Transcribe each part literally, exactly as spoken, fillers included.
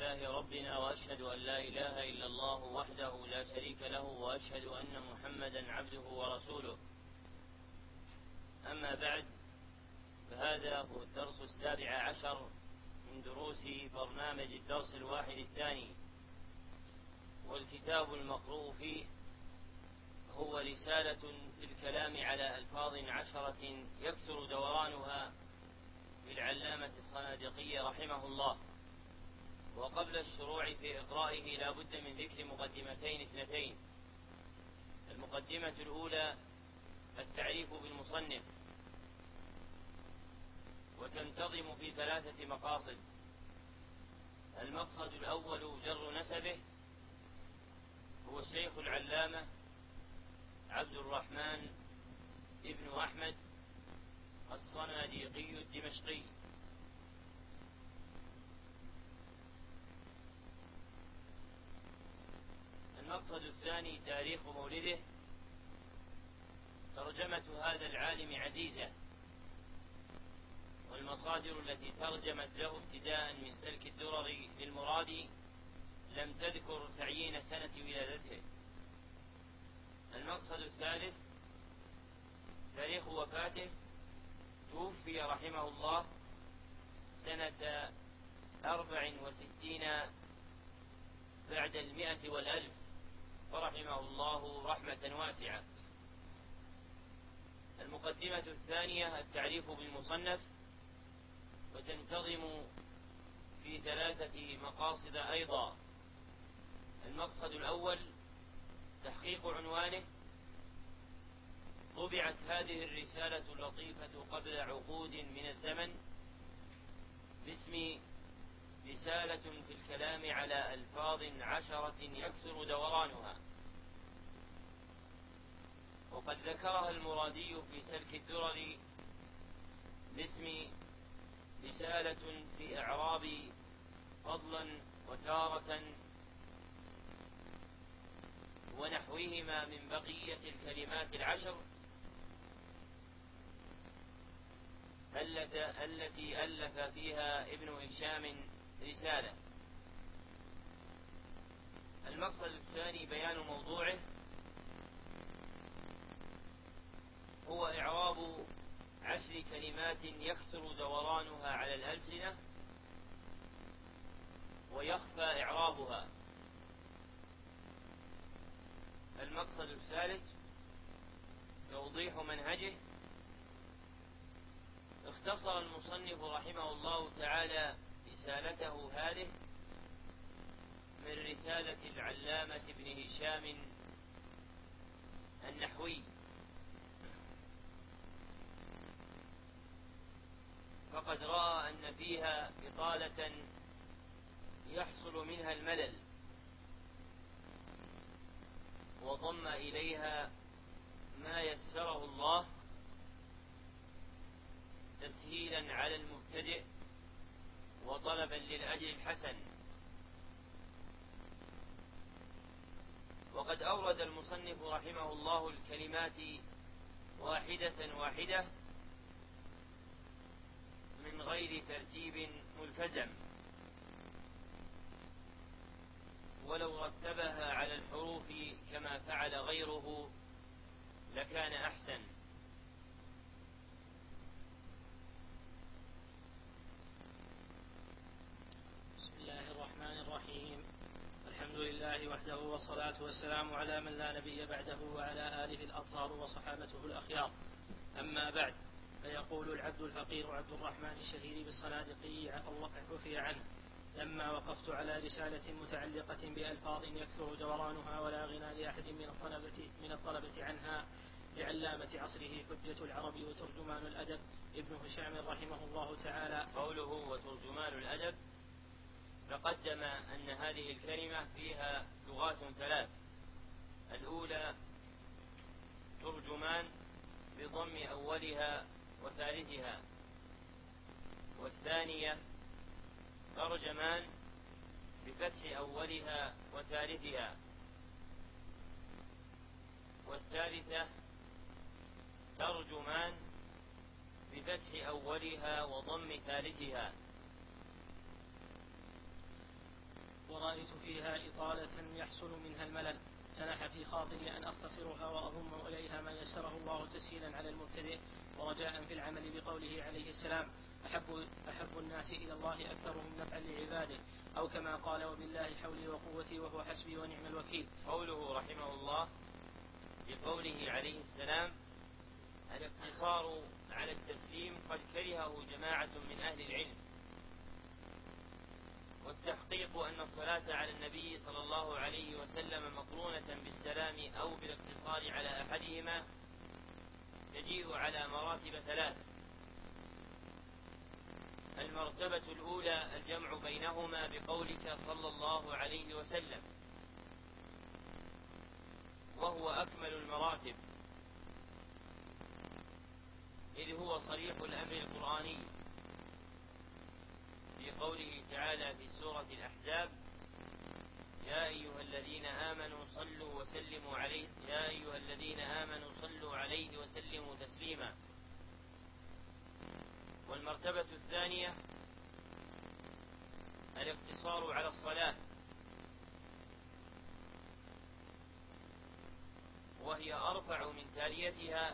لله ربنا، وأشهد أن لا إله إلا الله وحده لا شريك له، وأشهد أن محمدا عبده ورسوله. أما بعد، فهذا هو الدرس السابع عشر من دروس برنامج الدرس الواحد الثاني، والكتاب المقروء فيه هو رسالة في الكلام على ألفاظ عشرة يكثر دورانها للعلامة الصنادقي رحمه الله. وقبل الشروع في إقرائه لا بد من ذكر مقدمتين اثنتين. المقدمة الأولى التعريف بالمصنف، وتنتظم في ثلاثة مقاصد. المقصد الأول جر نسبه، هو الشيخ العلامة عبد الرحمن ابن أحمد الصناديقي الدمشقي. المقصد الثاني تاريخ مولده. ترجمة هذا العالم عزيزة، والمصادر التي ترجمت له ابتداء من سلك الدرر للمرادي لم تذكر تعيين سنة ولادته. المقصد الثالث تاريخ وفاته. توفي رحمه الله سنة أربع وستين بعد المئة والألف، فرحمه الله رحمة واسعة. المقدمة الثانية التعريف بالمصنف، وتنتظم في ثلاثة مقاصد أيضا. المقصد الأول تحقيق عنوانه. طبعت هذه الرسالة اللطيفة قبل عقود من الزمن باسم رسالة في الكلام على ألفاظ عشرة يكثر دورانها، وقد ذكرها المرادي في سلك الدرر باسم رسالة في إعراب فضلا وتارة ونحوهما من بقية الكلمات العشر التي ألف فيها ابن هشام رسالة. المقصد الثاني بيان موضوعه، هو إعراب عشر كلمات يكثر دورانها على الألسنة ويخفى إعرابها. المقصد الثالث توضيح منهجه. اختصر المصنف رحمه الله تعالى رسالته هذه من رسالة العلامة ابن هشام النحوي، فقد رأى أن فيها إطالة يحصل منها الملل، وضم إليها ما يسره الله تسهيلا على المبتدئ وطلبا للأجر الحسن. وقد أورد المصنف رحمه الله الكلمات واحدة واحدة من غير ترتيب ملتزم، ولو رتبها على الحروف كما فعل غيره لكان أحسن. بسم الله الرحمن الرحيم. الحمد لله وحده، والصلاة والسلام على من لا نبي بعده، وعلى آله الأطهار وصحابته الأخيار. أما بعد، فيقول العبد الفقير عبد الرحمن الشهير بالصنادقي عفي عنه: لما وقفت على رسالة متعلقة بألفاظ يكثر دورانها ولا غنى لأحد من الطلبة, من الطلبة عنها لعلامة عصره حجة العرب وترجمان الأدب ابن هشام رحمه الله تعالى. قوله وترجمان الأدب، تقدم أن هذه الكلمة فيها لغات ثلاث. الأولى ترجمان بضم أولها وثالثها، والثانية ترجمان بفتح أولها وثالثها، والثالثة ترجمان بفتح أولها وضم ثالثها. رأيت فيها إطالة يحصل منها الملل، سنح في خاطري أن أختصرها وأضم إليها ما يسره الله تسهيلا على المبتدئ ورجاء في العمل بقوله عليه السلام: أحب, أحب الناس إلى الله أكثرهم نفعا لعباده، أو كما قال: وبالله حولي وقوتي وهو حسبي ونعم الوكيل. قوله رحمه الله بقوله عليه السلام الاقتصار على التسليم قد كرهه جماعة من أهل العلم، والتحقيق أن الصلاة على النبي صلى الله عليه وسلم مقرونة بالسلام أو بالاقتصار على أحدهما تجيء على مراتب ثلاث. المرتبة الأولى الجمع بينهما بقولك صلى الله عليه وسلم، وهو أكمل المراتب، إذ هو صريح الأمر القرآني في قوله تعالى في سورة الأحزاب: يا أيها الذين آمنوا صلوا وسلموا عليه يا أيها الذين آمنوا صلوا عليه وسلموا تسليما. والمرتبة الثانية الاقتصار على الصلاة، وهي أرفع من تاليتها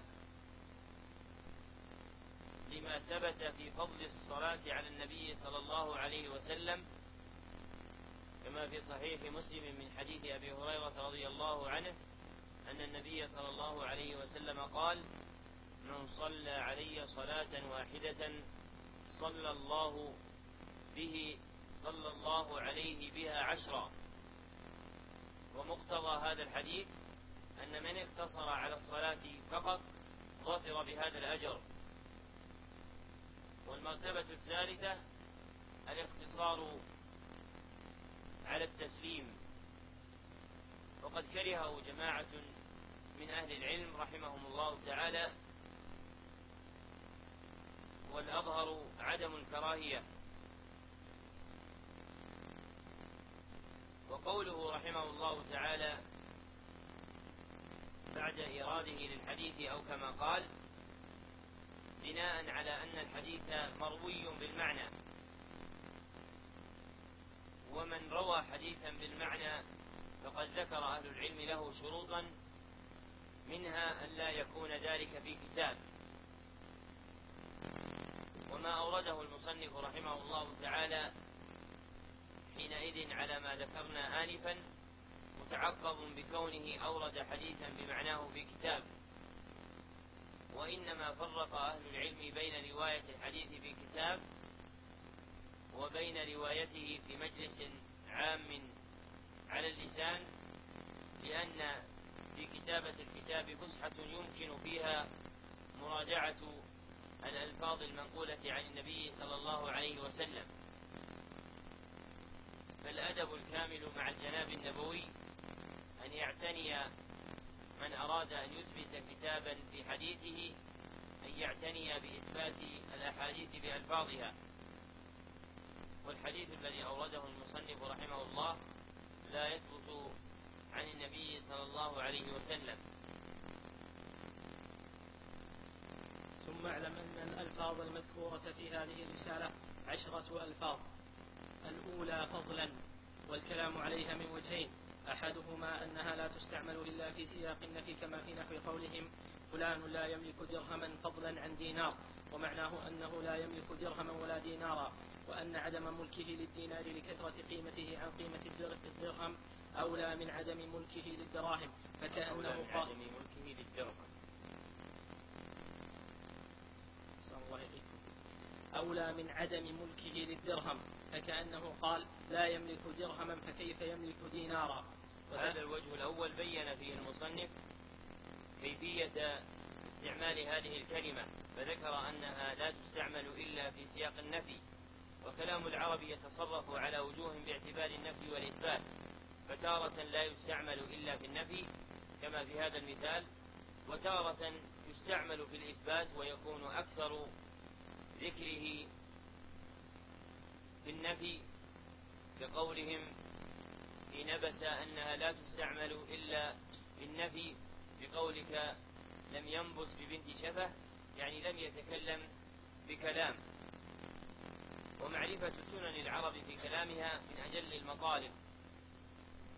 لما ثبت في فضل الصلاة على النبي صلى الله عليه وسلم، كما في صحيح مسلم من حديث أبي هريرة رضي الله عنه أن النبي صلى الله عليه وسلم قال: من صلى علي صلاة واحدة صلى الله به صلى الله عليه بها عشرا. ومقتضى هذا الحديث أن من اقتصر على الصلاة فقط ظفر بهذا الأجر. والمرتبة الثالثة الاقتصار على التسليم، وقد كرهه جماعة من أهل العلم رحمهم الله تعالى، والأظهر عدم الكراهية. وقوله رحمه الله تعالى بعد إراده للحديث أو كما قال بناء على أن الحديث مروي بالمعنى، ومن روى حديثا بالمعنى فقد ذكر أهل العلم له شروطا، منها أن لا يكون ذلك في كتاب. وما أورده المصنف رحمه الله تعالى حينئذ على ما ذكرنا آنفا متعقب بكونه أورد حديثا بمعناه في كتاب، وإنما فرق أهل العلم بين رواية الحديث في كتاب وبين روايته في مجلس عام على اللسان، لأن في كتابة الكتاب فسحة يمكن فيها مراجعة الألفاظ المنقولة عن النبي صلى الله عليه وسلم. فالأدب الكامل مع الجناب النبوي أن يعتني من أراد أن يثبت كتابا في حديثه أن يعتني بإثبات الأحاديث بألفاظها. والحديث الذي أورده المصنف رحمه الله لا يثبت عن النبي صلى الله عليه وسلم. ثم اعلم أن الألفاظ المذكورة في هذه الرسالة عشرة ألفاظ. الأولى فضلا، والكلام عليها من وجهين: أحدهما أنها لا تستعمل إلا في سياق النفي، كما في نحو قولهم فلان لا يملك درهما فضلا عن دينار، ومعناه أنه لا يملك درهما ولا دينارا، وأن عدم ملكه للدينار لكثرة قيمته عن قيمة الدرهم أولى من عدم ملكه للدراهم، فكأنه أولى من عدم ملكه للدرهم أولى من عدم ملكه للدرهم فكأنه قال لا يملك درهما فكيف يملك دينارا. وهذا الوجه الأول بين فيه المصنف كيفية استعمال هذه الكلمة، فذكر أنها لا تستعمل إلا في سياق النفي، وكلام العرب يتصرف على وجوه باعتبار النفي والإثبات، فتارة لا يستعمل إلا في النفي كما في هذا المثال، وتارة يستعمل في الإثبات ويكون أكثر ذكره في النفي، كقولهم في نبس أنها لا تستعمل إلا في النفي بقولك لم ينبس ببنت شفه، يعني لم يتكلم بكلام. ومعرفة سنن العرب في كلامها من أجل المطالب،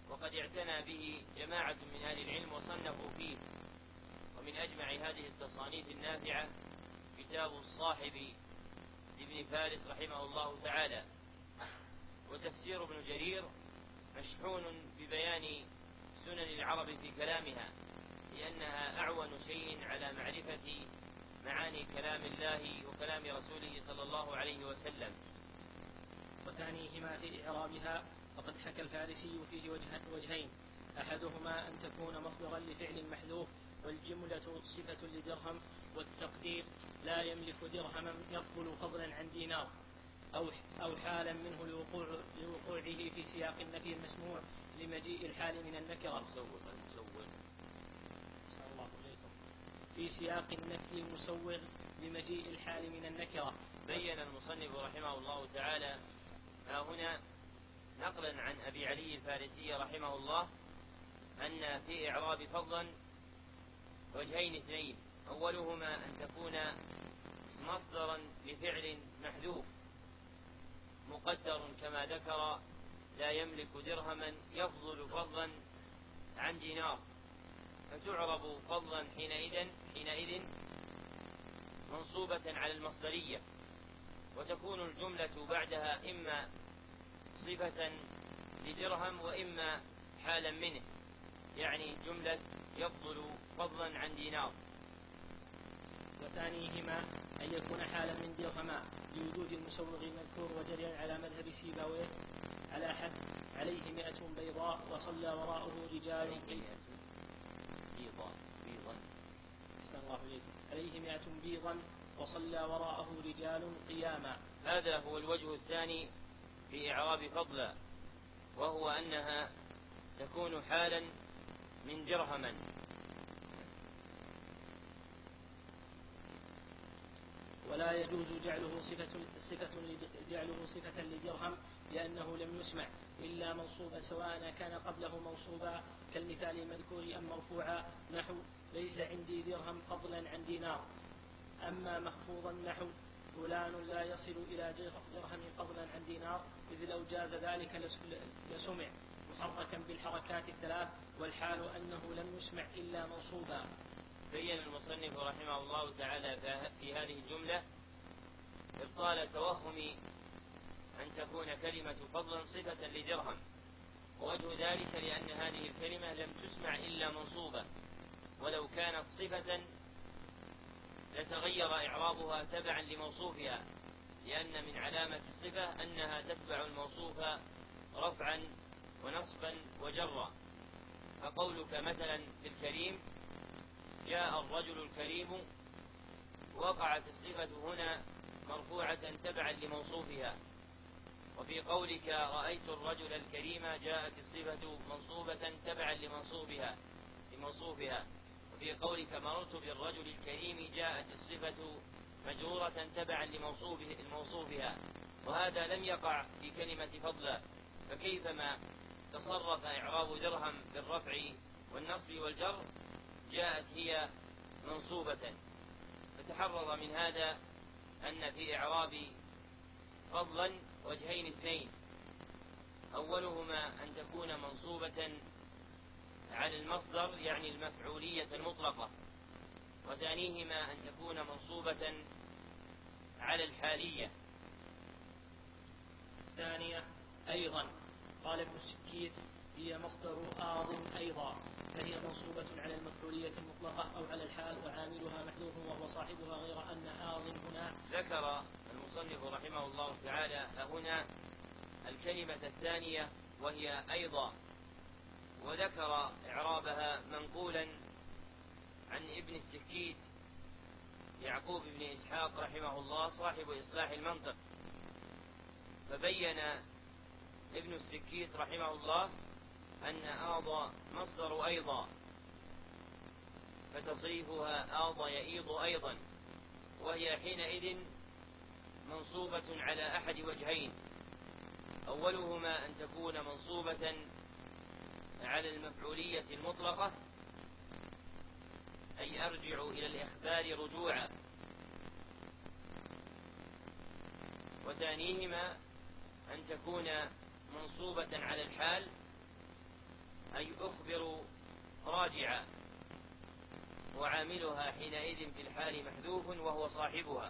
وقد اعتنى به جماعة من أهل العلم وصنفوا فيه. ومن أجمع هذه التصانيف النافعة كتاب الصاحب لابن فارس رحمه الله تعالى. وتفسير ابن جرير مشحون ببيان سنن العرب في كلامها، لأنها أعون شيء على معرفة معاني كلام الله وكلام رسوله صلى الله عليه وسلم. وثانيهما في إعرابها وقد حكى الفارسي فيه وجه وجهين، أحدهما أن تكون مصدرا لفعل محذوف، والجملة صفة لدرهم، والتقدير لا يملك درهما يفضل فضلا عن دينار، أو أو حالا منه لوقوع لوقوعه في سياق النفي المسموع لمجيء الحال من النكرة. المسوغ المسوغ الله عليكم. في سياق النفي المسوغ لمجيء الحال من النكرة. بين المصنف رحمه الله تعالى ها هنا نقلا عن أبي علي الفارسي رحمه الله أن في إعراب فضلا وجهين اثنين، أولهما أن تكون مصدرا لفعل محذوف مقدر كما ذكر لا يملك درهما يفضل فضلا عن دينار، فتعرب فضلا حينئذ حينئذ منصوبة على المصدرية، وتكون الجملة بعدها إما صفة لدرهم وإما حالا منه، يعني جملة يفضل فضلا عن دينار. وثانيهما أن يكون حالا من درهما لوجود المسوغ المذكور وجريا على مذهب سيبويه على حد عليه مئة بيضاء وصلى وراءه رجال بيضا بيضا الله عليكم. عليه مئة بيضا وصلى وراءه رجال قياما. هذا هو الوجه الثاني في إعراب فضلا، وهو أنها تكون حالا من درهما. ولا يجوز جعله صفة صفة جعله صفة لدرهم، لأنه لم يسمع إلا منصوبا سواء كان قبله منصوبا كالمثال المذكور أم مرفوعا، نحو ليس عندي درهم فضلا عن دينار. أما محفوظا نحو فلان لا يصل إلى درهم فضلا عن دينار، إذ لو جاز ذلك لسمع محركا بالحركات الثلاث، والحال أنه لم يسمع إلا منصوبا. بين المصنف رحمه الله تعالى في هذه الجملة إبطال توهم أن تكون كلمة فضلا صفة لدرهم، ووجه ذلك لأن هذه الكلمة لم تسمع إلا منصوبة، ولو كانت صفة لتغير إعرابها تبعا لموصوفها، لأن من علامة الصفة أنها تتبع الموصوف رفعا ونصبا وجرا. فقولك مثلا في الكريم جاء الرجل الكريم، وقعت الصفة هنا مرفوعة تبعا لموصوفها. وفي قولك رأيت الرجل الكريم جاءت الصفة منصوبة تبعا لمنصوبها لموصوفها. وفي قولك مررت بالرجل الكريم جاءت الصفة مجرورة تبعا لموصوفها. وهذا لم يقع في كلمة فضلا، فكيفما تصرف إعراب درهم بالرفع والنصب والجر جاءت هي منصوبة. فتحرر من هذا أن في إعراب فضلا وجهين اثنين، أولهما أن تكون منصوبة على المصدر يعني المفعولية المطلقة، وثانيهما أن تكون منصوبة على الحالية. ثانية أيضا قال ابن السكيت هي مصدر آض أيضا، فهي منصوبة على المفعولية المطلقة أو على الحال، وعاملها محذوف وهو صاحبها، غير أن آض هنا. ذكر المصنف رحمه الله تعالى هنا الكلمة الثانية وهي أيضا، وذكر إعرابها منقولا عن ابن السكيت يعقوب بن إسحاق رحمه الله صاحب إصلاح المنطق. فبين ابن السكيت رحمه الله أن آض مصدر أيضا، فتصريفها آض يئيض أيضا، وهي حينئذ منصوبة على أحد وجهين، أولهما أن تكون منصوبة على المفعولية المطلقة أي أرجع إلى الإخبار رجوعا، وثانيهما أن تكون منصوبة على الحال أي أخبر راجعا، وعاملها حينئذ في الحال محذوف وهو صاحبها.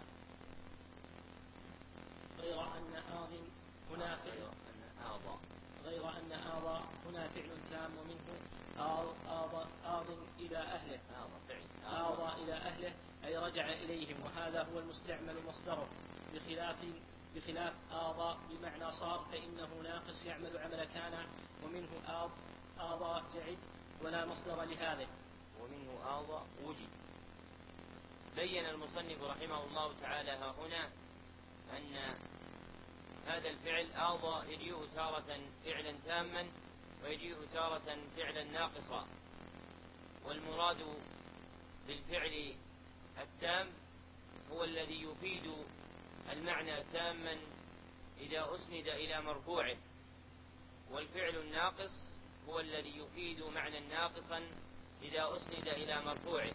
غير أن آض هنا فعل آض غير أن آض هنا فعل تام، ومنه آض آض آض إلى أهله آض إلى أهله أي رجع إليهم، وهذا هو المستعمل مصدره، بخلاف بخلاف آض بمعنى صار فإنه ناقص يعمل عمل كان، ومنه آض آض جعد ولا مصدر لهذا، ومنه آض وجد. بين المصنف رحمه الله تعالى ها هنا أن هذا الفعل آض يجيء تارة فعلا تاما ويجيء تارة فعلا ناقصا، والمراد بالفعل التام هو الذي يفيد المعنى تاما إذا أسند إلى مرفوعه، والفعل الناقص هو الذي يفيد معنى ناقصا إذا أسند إلى مرفوعه.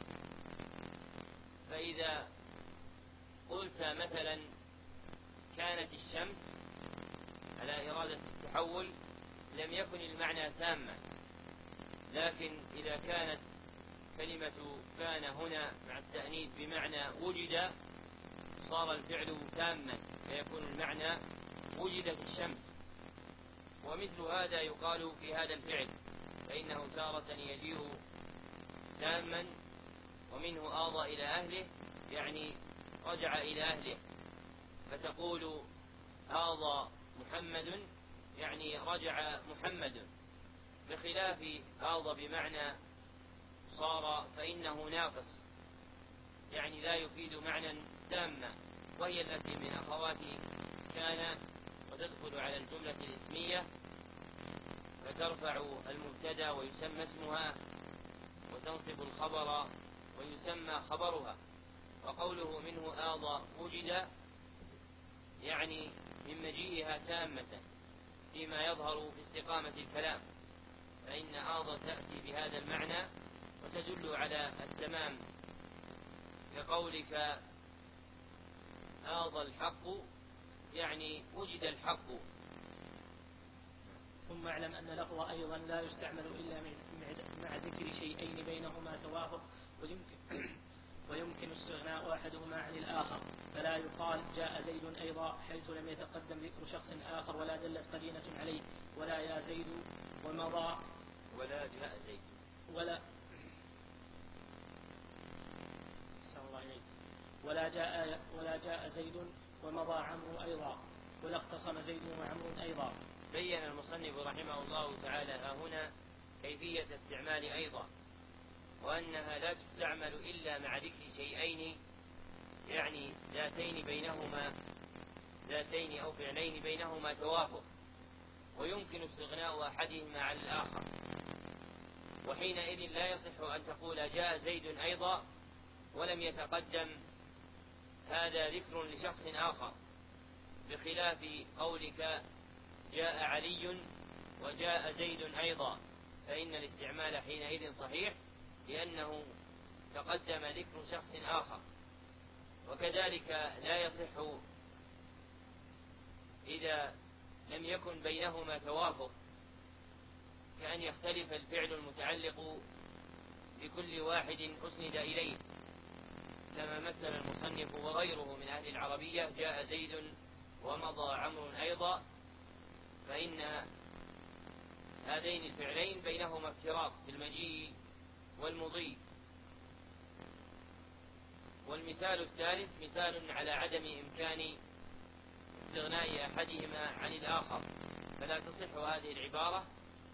فإذا قلت مثلا كانت الشمس على إرادة التحول لم يكن المعنى تاما، لكن إذا كانت كلمة كان هنا مع التأنيث بمعنى وجد صار الفعل تاما، فيكون المعنى وجدت الشمس. ومثل هذا يقال في هذا الفعل، فإنه تارة يجيء تاما، ومنه آضى إلى أهله يعني رجع إلى أهله، فتقول آضى محمد يعني رجع محمد، بخلاف آضى بمعنى صار فإنه ناقص يعني لا يفيد معنى تاما، وهي التي من أخوات كان وتدخل على الجملة الاسمية فترفع المبتدا ويسمى اسمها، وتنصب الخبر ويسمى خبرها. وقوله منه آضى وجد يعني من مجيئها تامة فيما يظهر في استقامة الكلام، فإن آضى تأتي بهذا المعنى وتدل على التمام، كقولك آضى الحق يعني وجد الحق. ثم اعلم أن لفظ أيضا لا يستعمل إلا مع ذكر شيئين بينهما توافق، ويمكن, ويمكن استغناء أحدهما عن الآخر، فلا يقال جاء زيد أيضا حيث لم يتقدم ذكر شخص آخر ولا دلت قرينة عليه، ولا يا زيد ومضى ولا جاء زيد ولا ولا جاء ولا جاء زيد ومضى عمرو أيضا، ولا اختصم زيد وعمرو أيضا. بين المصنف رحمه الله تعالى ها هنا كيفية استعمال أيضا، وأنها لا تستعمل إلا مع ذكر شيئين يعني ذاتين بينهما ذاتين أو فعلين بينهما توافق، ويمكن استغناء أحدهما عن الآخر، وحينئذ لا يصح أن تقول جاء زيد أيضا ولم يتقدم هذا ذكر لشخص آخر، بخلاف قولك جاء علي وجاء زيد أيضا، فإن الاستعمال حينئذ صحيح لأنه تقدم ذكر شخص آخر. وكذلك لا يصح إذا لم يكن بينهما توافق، كأن يختلف الفعل المتعلق بكل واحد أسند إليه، كما مثل المصنف وغيره من أهل العربية جاء زيد ومضى عمرو أيضا، فإن هذين الفعلين بينهما افتراق في المجيء والمضي. والمثال الثالث مثال على عدم إمكان استغناء أحدهما عن الآخر، فلا تصح هذه العبارة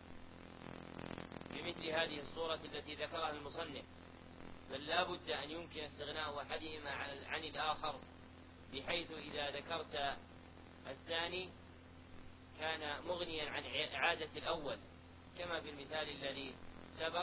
بمثل هذه الصورة التي ذكرها المصنف، بل لا بد أن يمكن استغناء أحدهما عن الآخر، بحيث إذا ذكرت الثاني كان مغنيا عن إعادة الأول، كما في المثال الذي سبق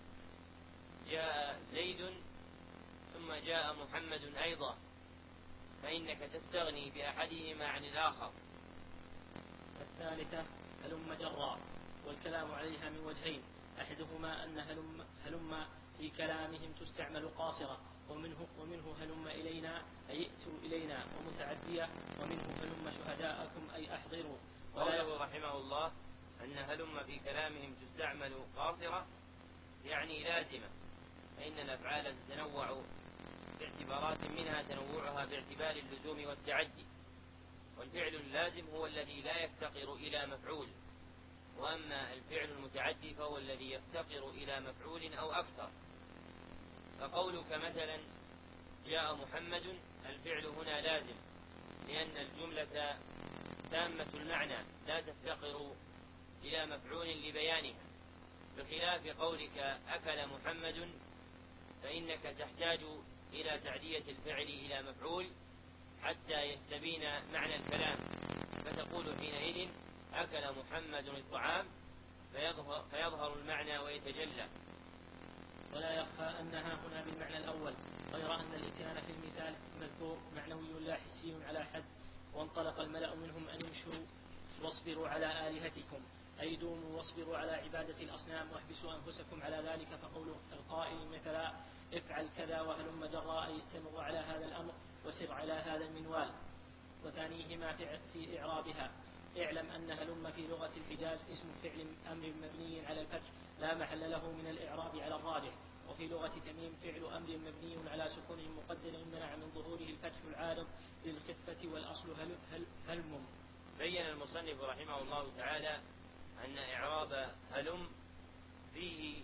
جاء زيد ثم جاء محمد أيضا، فإنك تستغني بأحدهما عن الآخر. الثالثة هلم جرا، والكلام عليها من وجهين، أحدهما أن هلم, هلم في كلامهم تستعمل قاصرة، ومنه, ومنه هلم إلينا أي ائتوا إلينا ومتعدية، ومنه هلم شهداءكم أي أحضروا. قوله رحمه الله أن هلم في كلامهم تستعمل قاصرة يعني لازمة، فإن الأفعال تتنوع باعتبارات منها تنوعها باعتبار اللزوم والتعدي، والفعل اللازم هو الذي لا يفتقر إلى مفعول، وأما الفعل المتعدي فهو الذي يفتقر إلى مفعول أو أكثر. فقولك مثلا جاء محمد، الفعل هنا لازم لأن الجملة تامة المعنى لا تفتقر إلى مفعول لبيانها، بخلاف قولك أكل محمد فإنك تحتاج إلى تعدية الفعل إلى مفعول حتى يستبين معنى الكلام، فتقول حينئذ أكل محمد الطعام فيظهر, فيظهر المعنى ويتجلى. ولا يخفى أنها هنا بالمعنى الأول، غير أن الإتيان في المثال المذكور معنوي لا حسي على حد. وانطلق الملأ منهم أن امشوا واصبروا على آلهتكم، أي دوموا واصبروا على عبادة الأصنام واحبسوا أنفسكم على ذلك. فقول القائل مثلا افعل كذا وهلم جرا، أي استمر على هذا الأمر وسر على هذا المنوال. وثانيهما في إعرابها، اعلم أن هلم في لغة الحجاز اسم فعل أمر مبني على الفتح لا محل له من الإعراب على الراجح، وفي لغة تميم فعل أمر مبني على سكون مقدر منع من ظهوره الفتح العارض للخفة والأصل هل هل هلم. بين المصنف رحمه الله تعالى أن إعراب هلم فيه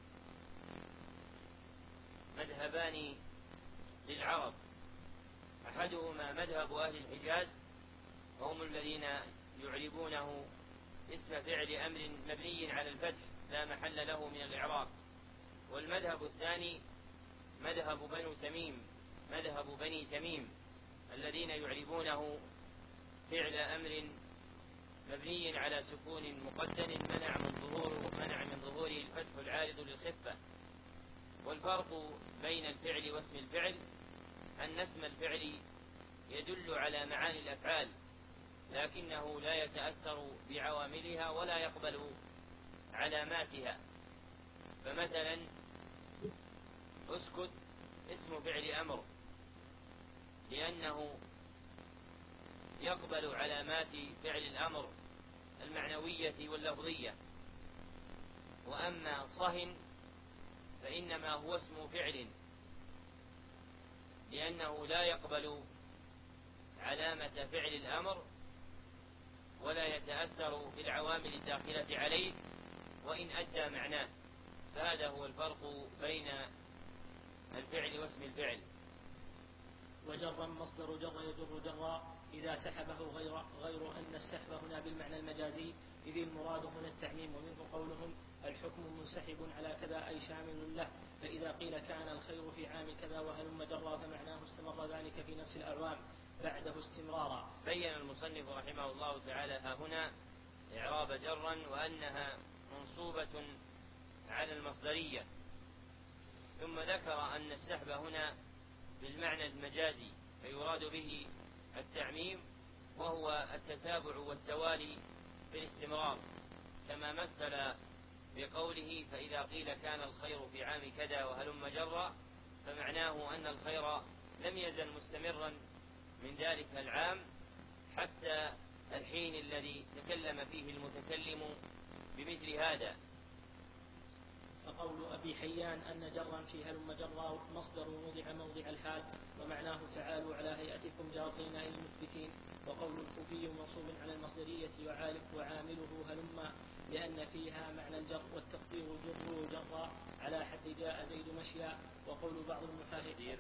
مذهبان للعرب، أحدهما مذهب أهل الحجاز وهم الذين يعربونه اسم فعل أمر مبني على الفتح لا محل له من الإعراب، والمذهب الثاني مذهب بنو تميم مذهب بني تميم الذين يعربونه فعل أمر مبني على سكون مقدر منع من ظهوره منع من ظهوره الفتح العارض للخفة. والفرق بين الفعل واسم الفعل أن اسم الفعل يدل على معاني الأفعال لكنه لا يتأثر بعواملها ولا يقبل علاماتها. فمثلا اسكت اسم فعل أمر لأنه يقبل علامات فعل الأمر المعنوية واللفظية، وأما صهن فإنما هو اسم فعل لأنه لا يقبل علامة فعل الأمر ولا يتأثر بالعوامل الداخلة عليه وإن أدى معناه. فهذا هو الفرق بين الفعل واسم الفعل. وجرا مصدر جر يجر جرا إذا سحبه غير, غير أن السحب هنا بالمعنى المجازي، إذ المراد هنا التعميم. ومنه قولهم الحكم منسحب على كذا أي شامل له، فإذا قيل كان الخير في عام كذا وهلم جرا فمعناه استمر ذلك في نفس الأعوام بعده استمرارا. بين المصنف رحمه الله تعالى ها هنا إعراب جرا وأنها منصوبة على المصدرية، ثم ذكر أن السحب هنا بالمعنى المجازي فيراد به التعميم وهو التتابع والتوالي بالاستمرار، كما مثل بقوله فإذا قيل كان الخير في عام كذا وهلم جرا فمعناه أن الخير لم يزل مستمرا من ذلك العام حتى الحين الذي تكلم فيه المتكلم بمثل هذا. فقول أبي حيان أن جرا في هلم جرا مصدر وضع موضع الحال ومعناه تعالوا على هيئتكم جارين أي المثبتين. وقول الكوفي منصوب على المصدرية وعالف وعامله هلم لأن فيها معنى الجر، والتقدير جر جرا على حد جاء زيد مشيا. وقول بعض المحاهدين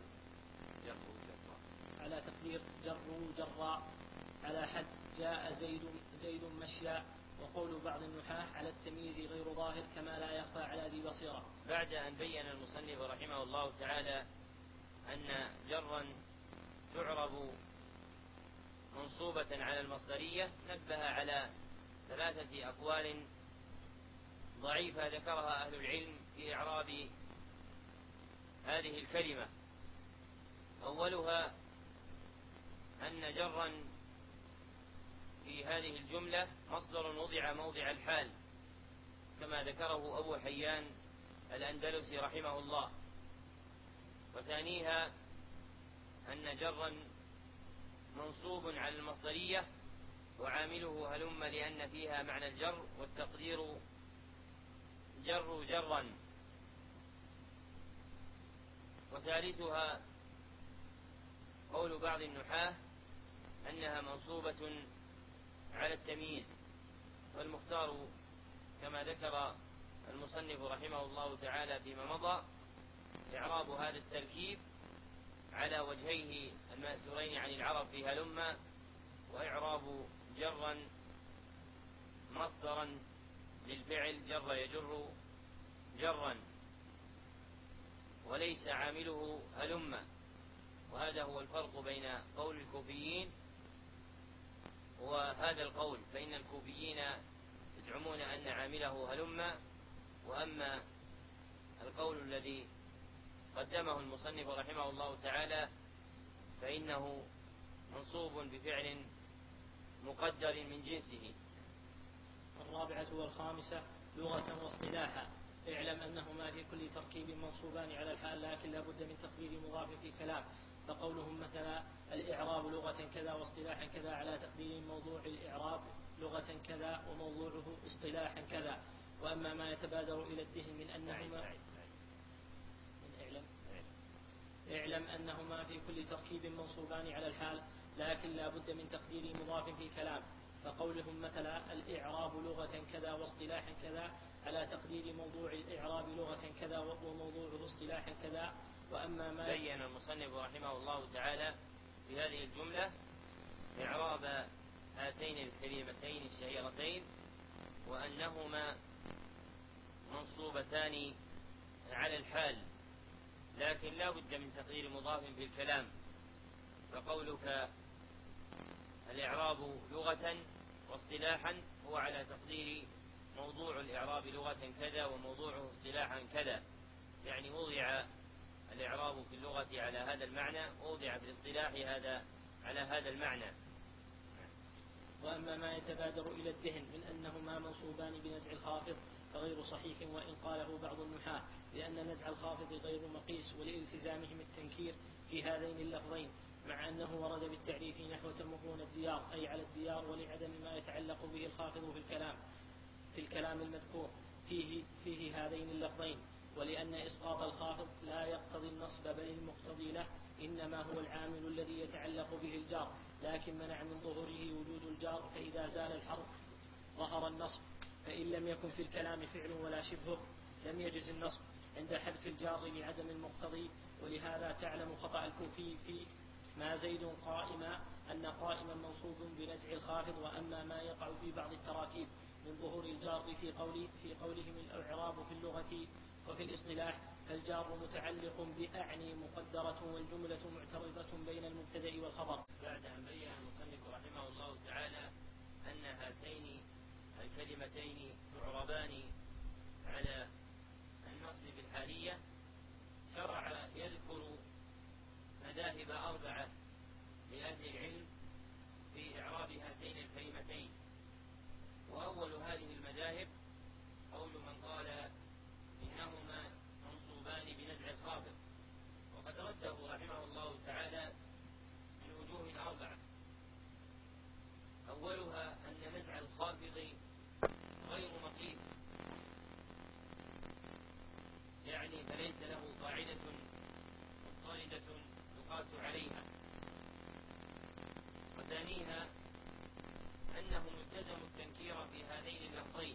على تقدير جر جرا على حد جاء زيد زيد مشيا. وقول بعض النحاة على التمييز غير ظاهر كما لا يخفى على ذي بصيرة. بعد أن بين المصنف رحمه الله تعالى أن جرا تعرب منصوبة على المصدرية نبه على ثلاثة أقوال ضعيفة ذكرها أهل العلم في إعراب هذه الكلمة. أولها أن جرا في هذه الجملة مصدر وضع موضع الحال كما ذكره أبو حيان الأندلسي رحمه الله. وثانيها أن جرا منصوب على المصدرية وعامله هلم لأن فيها معنى الجر، والتقدير جر جرا. وثالثها قول بعض النحاة أنها منصوبة على التمييز، والمختار كما ذكر المصنف رحمه الله تعالى فيما مضى إعراب هذا التركيب على وجهيه المأثورين عن العرب في هلم، وإعراب جرا مصدرا للفعل جر يجر جرا، وليس عامله هلم. وهذا هو الفرق بين قول الكوفيين وهذا القول، فإن الكوفيين يزعمون أن عامله هلم، وأما القول الذي قدمه المصنف رحمه الله تعالى فإنه منصوب بفعل مقدر من جنسه. الرابعة والخامسة لغة واصطلاحا. اعلم أنهما في كل تركيب منصوبان على الحال، لكن لا بد من تقدير مضاف في كلام، فقولهم مثلا الإعراب لغة كذا واصطلاحا كذا على تقدير موضوع الإعراب لغة كذا وموضوعه اصطلاحا كذا. وأما ما يتبادر إلى الذهن من أنهما من اعلم اعلم أنهما في كل تركيب منصوبان على الحال، لكن لا بد من تقدير مضاف في كلام، فقولهم مثلا الإعراب لغة كذا واصطلاحا كذا على تقدير موضوع الإعراب لغة كذا وموضوعه اصطلاحا كذا. وأما ما بين المصنف رحمه الله تعالى في هذه الجملة إعراب هاتين الكلمتين الشهيرتين، وأنهما منصوبتان على الحال، لكن لا بد من تقدير مضاف في الكلام. فقولك الإعراب لغة واصطلاحا هو على تقدير موضوع الإعراب لغة كذا وموضوعه اصطلاحا كذا، يعني وضع الإعراب في اللغة على هذا المعنى، ووضع في الاصطلاح هذا على هذا المعنى. وأما ما يتبادر إلى الذهن من أنهما منصوبان بنزع الخافض فغير صحيح، وإن قاله بعض النحاة، لأن نزع الخافض غير مقيس، ولالتزامهم التنكير في هذين اللفظين، مع أنه ورد بالتعريف نحو تمرون الديار أي على الديار، ولعدم ما يتعلق به الخافض في الكلام في الكلام المذكور فيه فيه هذين اللفظين. ولأن إسقاط الخافض لا يقتضي النصب بل المقتضي له إنما هو العامل الذي يتعلق به الجار، لكن منع من ظهوره وجود الجار، فإذا زال الحرف ظهر النصب. فإن لم يكن في الكلام فعل ولا شبهه لم يجز النصب عند حذف الجار لعدم المقتضي. ولهذا تعلم خطأ الكوفي في ما زيد قائما أن قائما منصوب بنزع الخافض. وأما ما يقع في بعض التراكيب من ظهور الجار في قوله في قولهم الإعراب في اللغة وفي الاصطلاح، فالجار متعلق بأعني مقدرة، والجملة معترضة بين المبتدأ والخبر. بعد أن بين المصنف رحمه الله تعالى أن هاتين الكلمتين تعربان على النصب بالحالية، شرع يذكر مذاهب أربعة لأهل العلم في إعراب هاتين الكلمتين. وأول هذه المذاهب قول من قال إنهما منصوبان بنزع الخافض، وقد رده رحمه الله تعالى من وجوه أربعة. أولها أن نزع الخافض غير مقيس، يعني فليس له قاعدة مضطردة يقاس عليها. وثانيها أنه ملتزم التنكير في هذين اللفظين،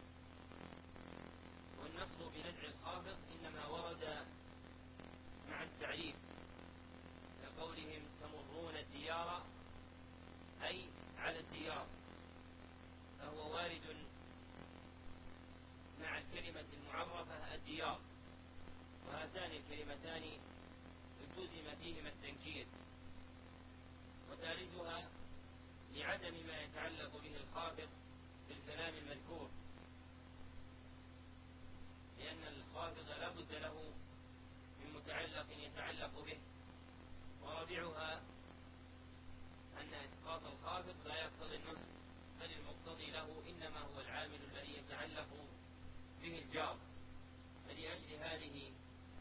والنصب بنزع الخافض إنما ورد مع التعريف، كقولهم تمرون الديار أي على الديار، فهو وارد مع الكلمة المعرفة الديار. وهاتان الكلمتان التزم فيهما التنكير. وثالثها لعدم ما يتعلق به الخافض في الكلام المذكور، لأن الخافض لا بد له من متعلق يتعلق به. ورابعها أن إسقاط الخافض لا يقتضي النصب بل المقتضي له إنما هو العامل الذي يتعلق به الجار. فلأجل هذه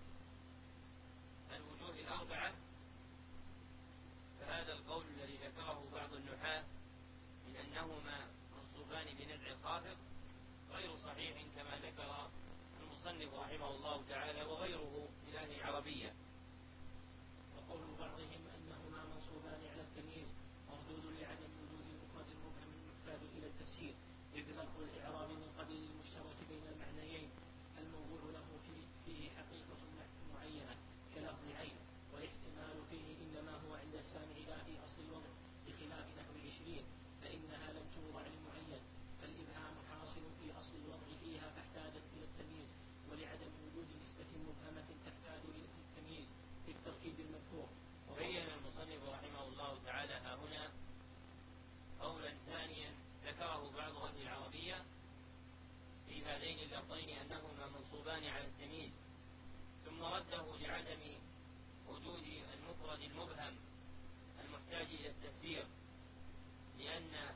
الوجوه الأربعة فهذا القول الذي ذكره بعض النحاة من أن أنهما منصوبان بنزع الخافض غير صحيح كما ذكر المصنف رحمه الله تعالى وغيره من أهل العربية. وقول بعضهم أنهما منصوبان على التمييز مردود لعدم وجود المفرد المبهم المحتاج إلى التفسير، إذ لفظ الإعراب من قبيل المشترك بين المعنيين الموضوع له فيه حقيقة معينة كلفظ عين، والاحتمال فيه إنما هو عند السامع لا في أصل الوضع، بخلاف نحو عشرين فإنها لم توضع لمعين، فالإبهام حاصل في أصل الوضع فيها فاحتاجت إلى التمييز، ولعدم وجود نسبة مبهمة تحتاج إلى التمييز في التركيب المذكور. وبين المصنف رحمه الله تعالى ها هنا قولا ثانيا ذكره بعض أهل العربية في هذين اللفظين أنهما منصوبان على التمييز، ثم رده لعدم وجود المفرد المبهم المحتاج إلى التفسير، لأن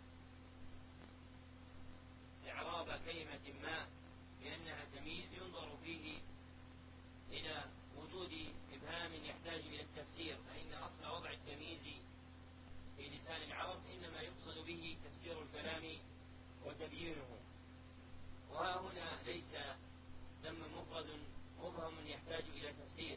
إعراب كلمة ما لأنها تمييز ينظر فيه إلى وجود إبهام يحتاج إلى التفسير، فإن أصل وضع التمييز في لسان العرب إنما يقصد به تفسير الكلام وتبيينه، وها هنا ليس ثم مفرد مبهم يحتاج إلى تفسير،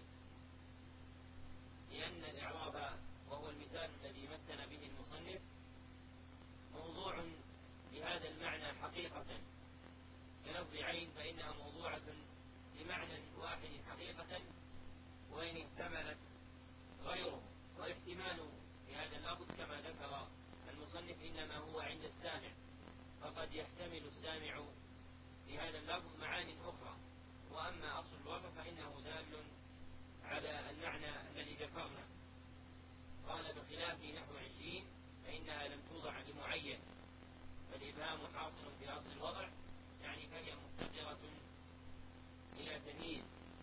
لأن الإعراب وهو المثال الذي مثل به المصنف موضوع لهذا المعنى حقيقة كلفظ عين، فإنها موضوعة لمعنى واحد حقيقة وإن احتملت غيره، والاحتمال في هذا اللفظ كما ذكر المصنف إنما هو عند السامع، فقد يحتمل السامع في هذا اللفظ معاني أخرى، وأما أصل الوضع فإنه دال على المعنى الذي ذكرنا. قال بخلاف نحو عشرين فإنها لم توضع لمعين، فالإبهام حاصل في أصل الوضع، يعني فهي مفتقرة إلى تمييز،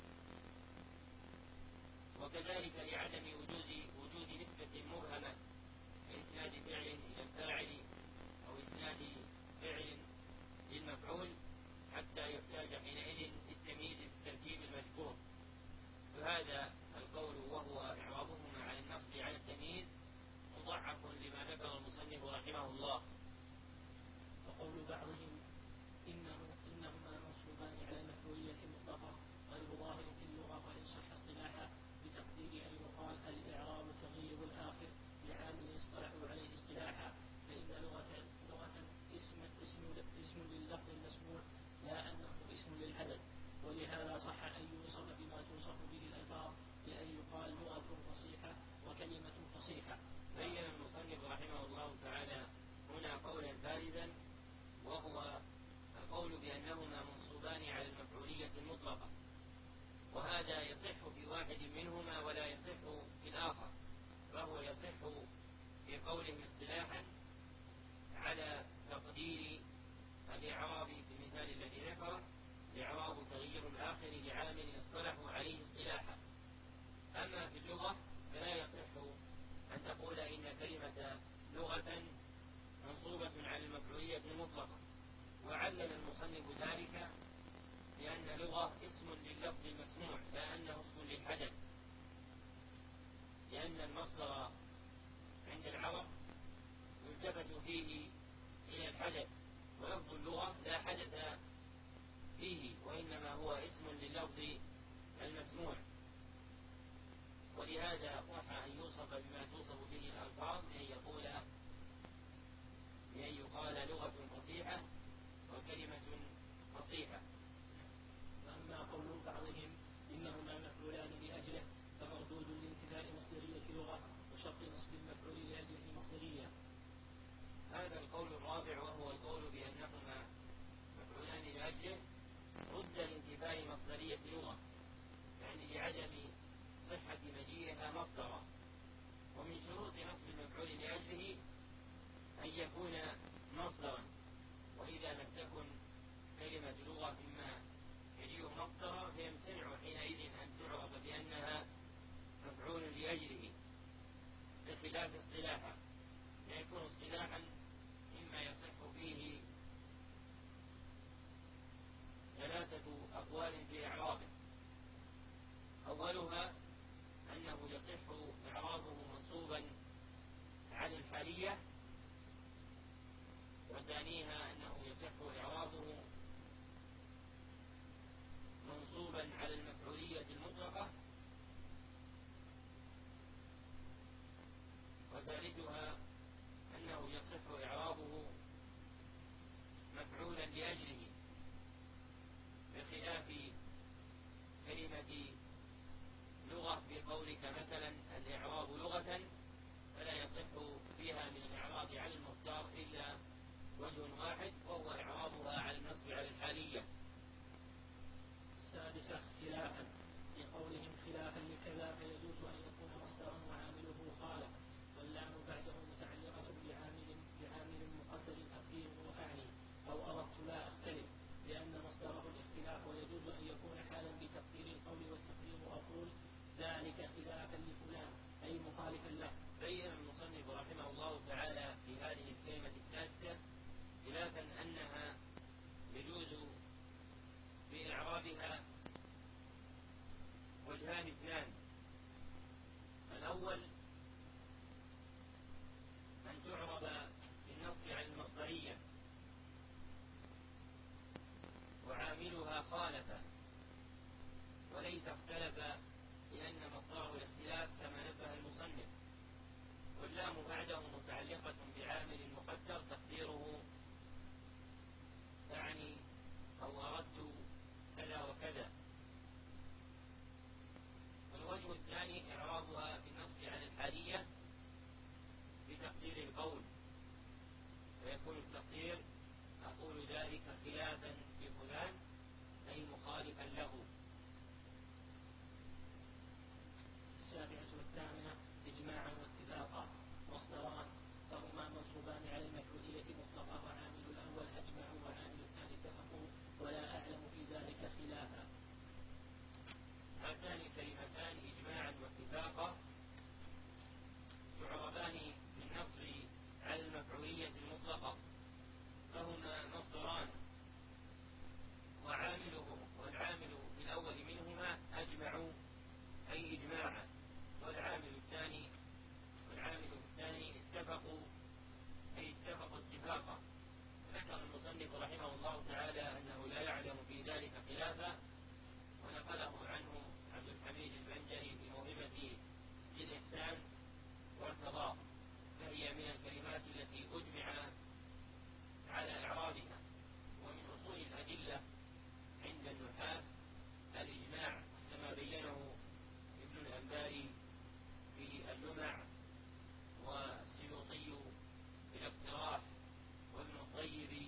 وكذلك لعدم وجود وجود نسبة مبهمة كإسناد فعل إلى الفاعل أو إسناد فعل للمفعول حتى يحتاج حينئذ للتمييز في التركيب المذكور. فهذا القول وهو إعرابهما عن النصب على التمييز مضعف لما ذكر المصنف رحمه الله. وقول بعضهم إنه إنهما منصوبان على المفعولية المطلقة غير ظاهر في اللغة وإن صح اصطلاحا، بتقدير أن يقال الإعراب تغيير الآخر لعامل اصطلحوا عليه اصطلاحا، فإن لغة لغة اسم اسم اسم لللفظ المسموع لا أنه اسم للحدث، ولهذا صح أن يوصف بما توصف به الألفاظ بأن يقال لغة فصيحة وكلمة فصيحة. بين المصنف رحمه الله تعالى هنا قولا بارزا، وهو القول بأنهما منصوبان على المفعولية المطلقة، وهذا يصح في واحد منهما ولا يصح في الآخر، فهو يصح في قولهم اصطلاحا على تقدير الإعراب في المثال الذي ذكره، الإعراب تغيير الآخر لعامل اصطلحوا عليه اصطلاحا. أما في اللغة فلا يصح أن تقول إن كلمة لغة منصوبة على المفعولية المطلقة، وعلل المصنف ذلك لأن لغة اسم لللفظ المسموع لا أنه اسم للحدث، لأن المصدر عند العرب يلتفت فيه إلى الحدث، ولفظ اللغة لا حدث فيه وإنما هو اسم لللفظ المسموع، ولهذا صح أن يوصف بما توصف به الألفاظ بأن يقول بأن يقال لغة فصيحة وكلمة فصيحة. وأما قول بعضهم إنهما مفعولان لأجله فمردود لانتفاء مصدرية لغة وشرط نصب المفعول لأجله مصدرية. هذا القول الرابع وهو القول بأنهما مفعولان لأجله رد لانتفاء مصدرية لغة، يعني لعدم صحة مجيئها مصدرا، ومن شروط نصب المفعول لأجله أن يكون مصدرا، وإذا لم تكن كلمة لغة مما يجيء مصدرا فيمتنع حينئذ أن تعرف بأنها مفعول لأجله، بخلاف اصطلاحا، فيكون اصطلاحا مما يصح فيه ثلاثة أقوال في إعرابه. أولها أنه يصح إعرابه منصوبا على الحالية وثانيها أنه يصح إعرابه منصوبا على المفعولية المطلقة، وثالثها أنه يصح إعرابه مفعولا لأجله، بخلاف كلمة لغة في قولك مثلا الإعراب لغة، فلا يصح فيها من الإعراب على المختار إلا وجه واحد، وهو إعرابها على النصب على الحالية. السادسة خلافا، لقولهم خلافا لكذا فيجوز أن يكون مصدرا وعامله خالق، واللام بعده متعلقة بعامل بعامل مقدر تقديره أعني أو أردت لا أختلف، لأن مصدره الاختلاف، ويجوز أن يكون حالا بتقدير القول والتقدير أقول ذلك خلافا لفلان أي مخالفا له. بين المصنف رحمه الله تعالى في هذه الكلمة السادسة خلافا أنها يجوز في إعرابها وجهان اثنان. الأول أن تعرب بالنصب على المصدرية وعاملها خالف وليس اختلف، لأن مصدر الاختلاف كما نبه المصنف، واللام بعده متعلقة بعامل مقدر تقديره يعني أو أردت كذا وكذا. والوجه الثاني إعرابها بالنصب على الحالية بتقدير القول، فيكون التقدير أقول ذلك خلافا لفلان أي مخالفا له. السابعة والثامنة إجماعا واتفاقا، مصدران فهما منصوبان على المفعولية مطلقة، وعامل الأول أجمعوا وعامل الثاني اتفقوا، ولا أعلم في ذلك خلافا. هاتان الكلمتان إجماعا واتفاقا تعربان بالنصب على المفعولية المطلقة، فهما مصدران وعامله والعامل بالأول منهما أجمعوا أي إجماعا، والعامل الثاني والعامل الثاني اتفقوا أي اتفقوا اتفاقا. ذكر المصنف رحمه الله تعالى أنه لا يعلم في ذلك خلافا، ونقله عنه عبد الحميد البنجري في موهبة الإحسان والفضاء، فهي من الكلمات التي أجمع على إعرابها. ومن أصول الأدلة عند النحاة الإجماع كما بينه ابن الأنباري في اللمع، والسيوطي في الاقتراح، وابن الطيب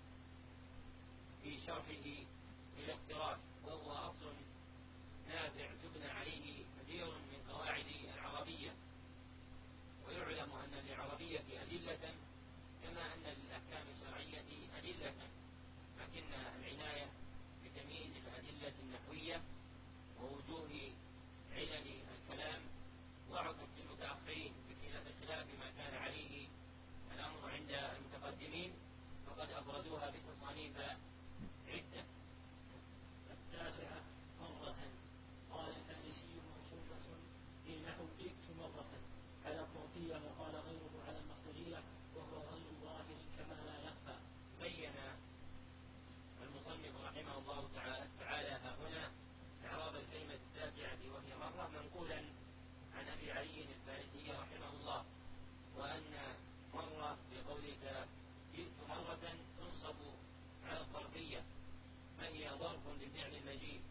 في شرحه بالاقتراح، وهو أصل نافع تبنى عليه كثير من قواعد العربية. ويعلم أن للعربية أدلة كما أن للأحكام الشرعية أدلة، لكن العناية بتمييز الأدلة النحوية ووجوه علل الكلام ضعفت في المتأخرين بخلاف ما كان عليه الأمر عند المتقدمين، فقد أفردوها بتصانيف عدة. التاسعة مرة، قال الفارسي موصوفة في نحو جئت مرة على الظرفية، وقال غيره على المصدرية، وهو غير ظاهر كما لا يخفى. بين المصنف رحمه الله تعالى ها هنا إعراب الكلمة التاسعة وهي مرة منقولا عن أبي علي الفارسي رحمه الله، وأن مرة بقولك جئت مرة تنصب على الظرفية، فهي ظرف لفعل المجيء.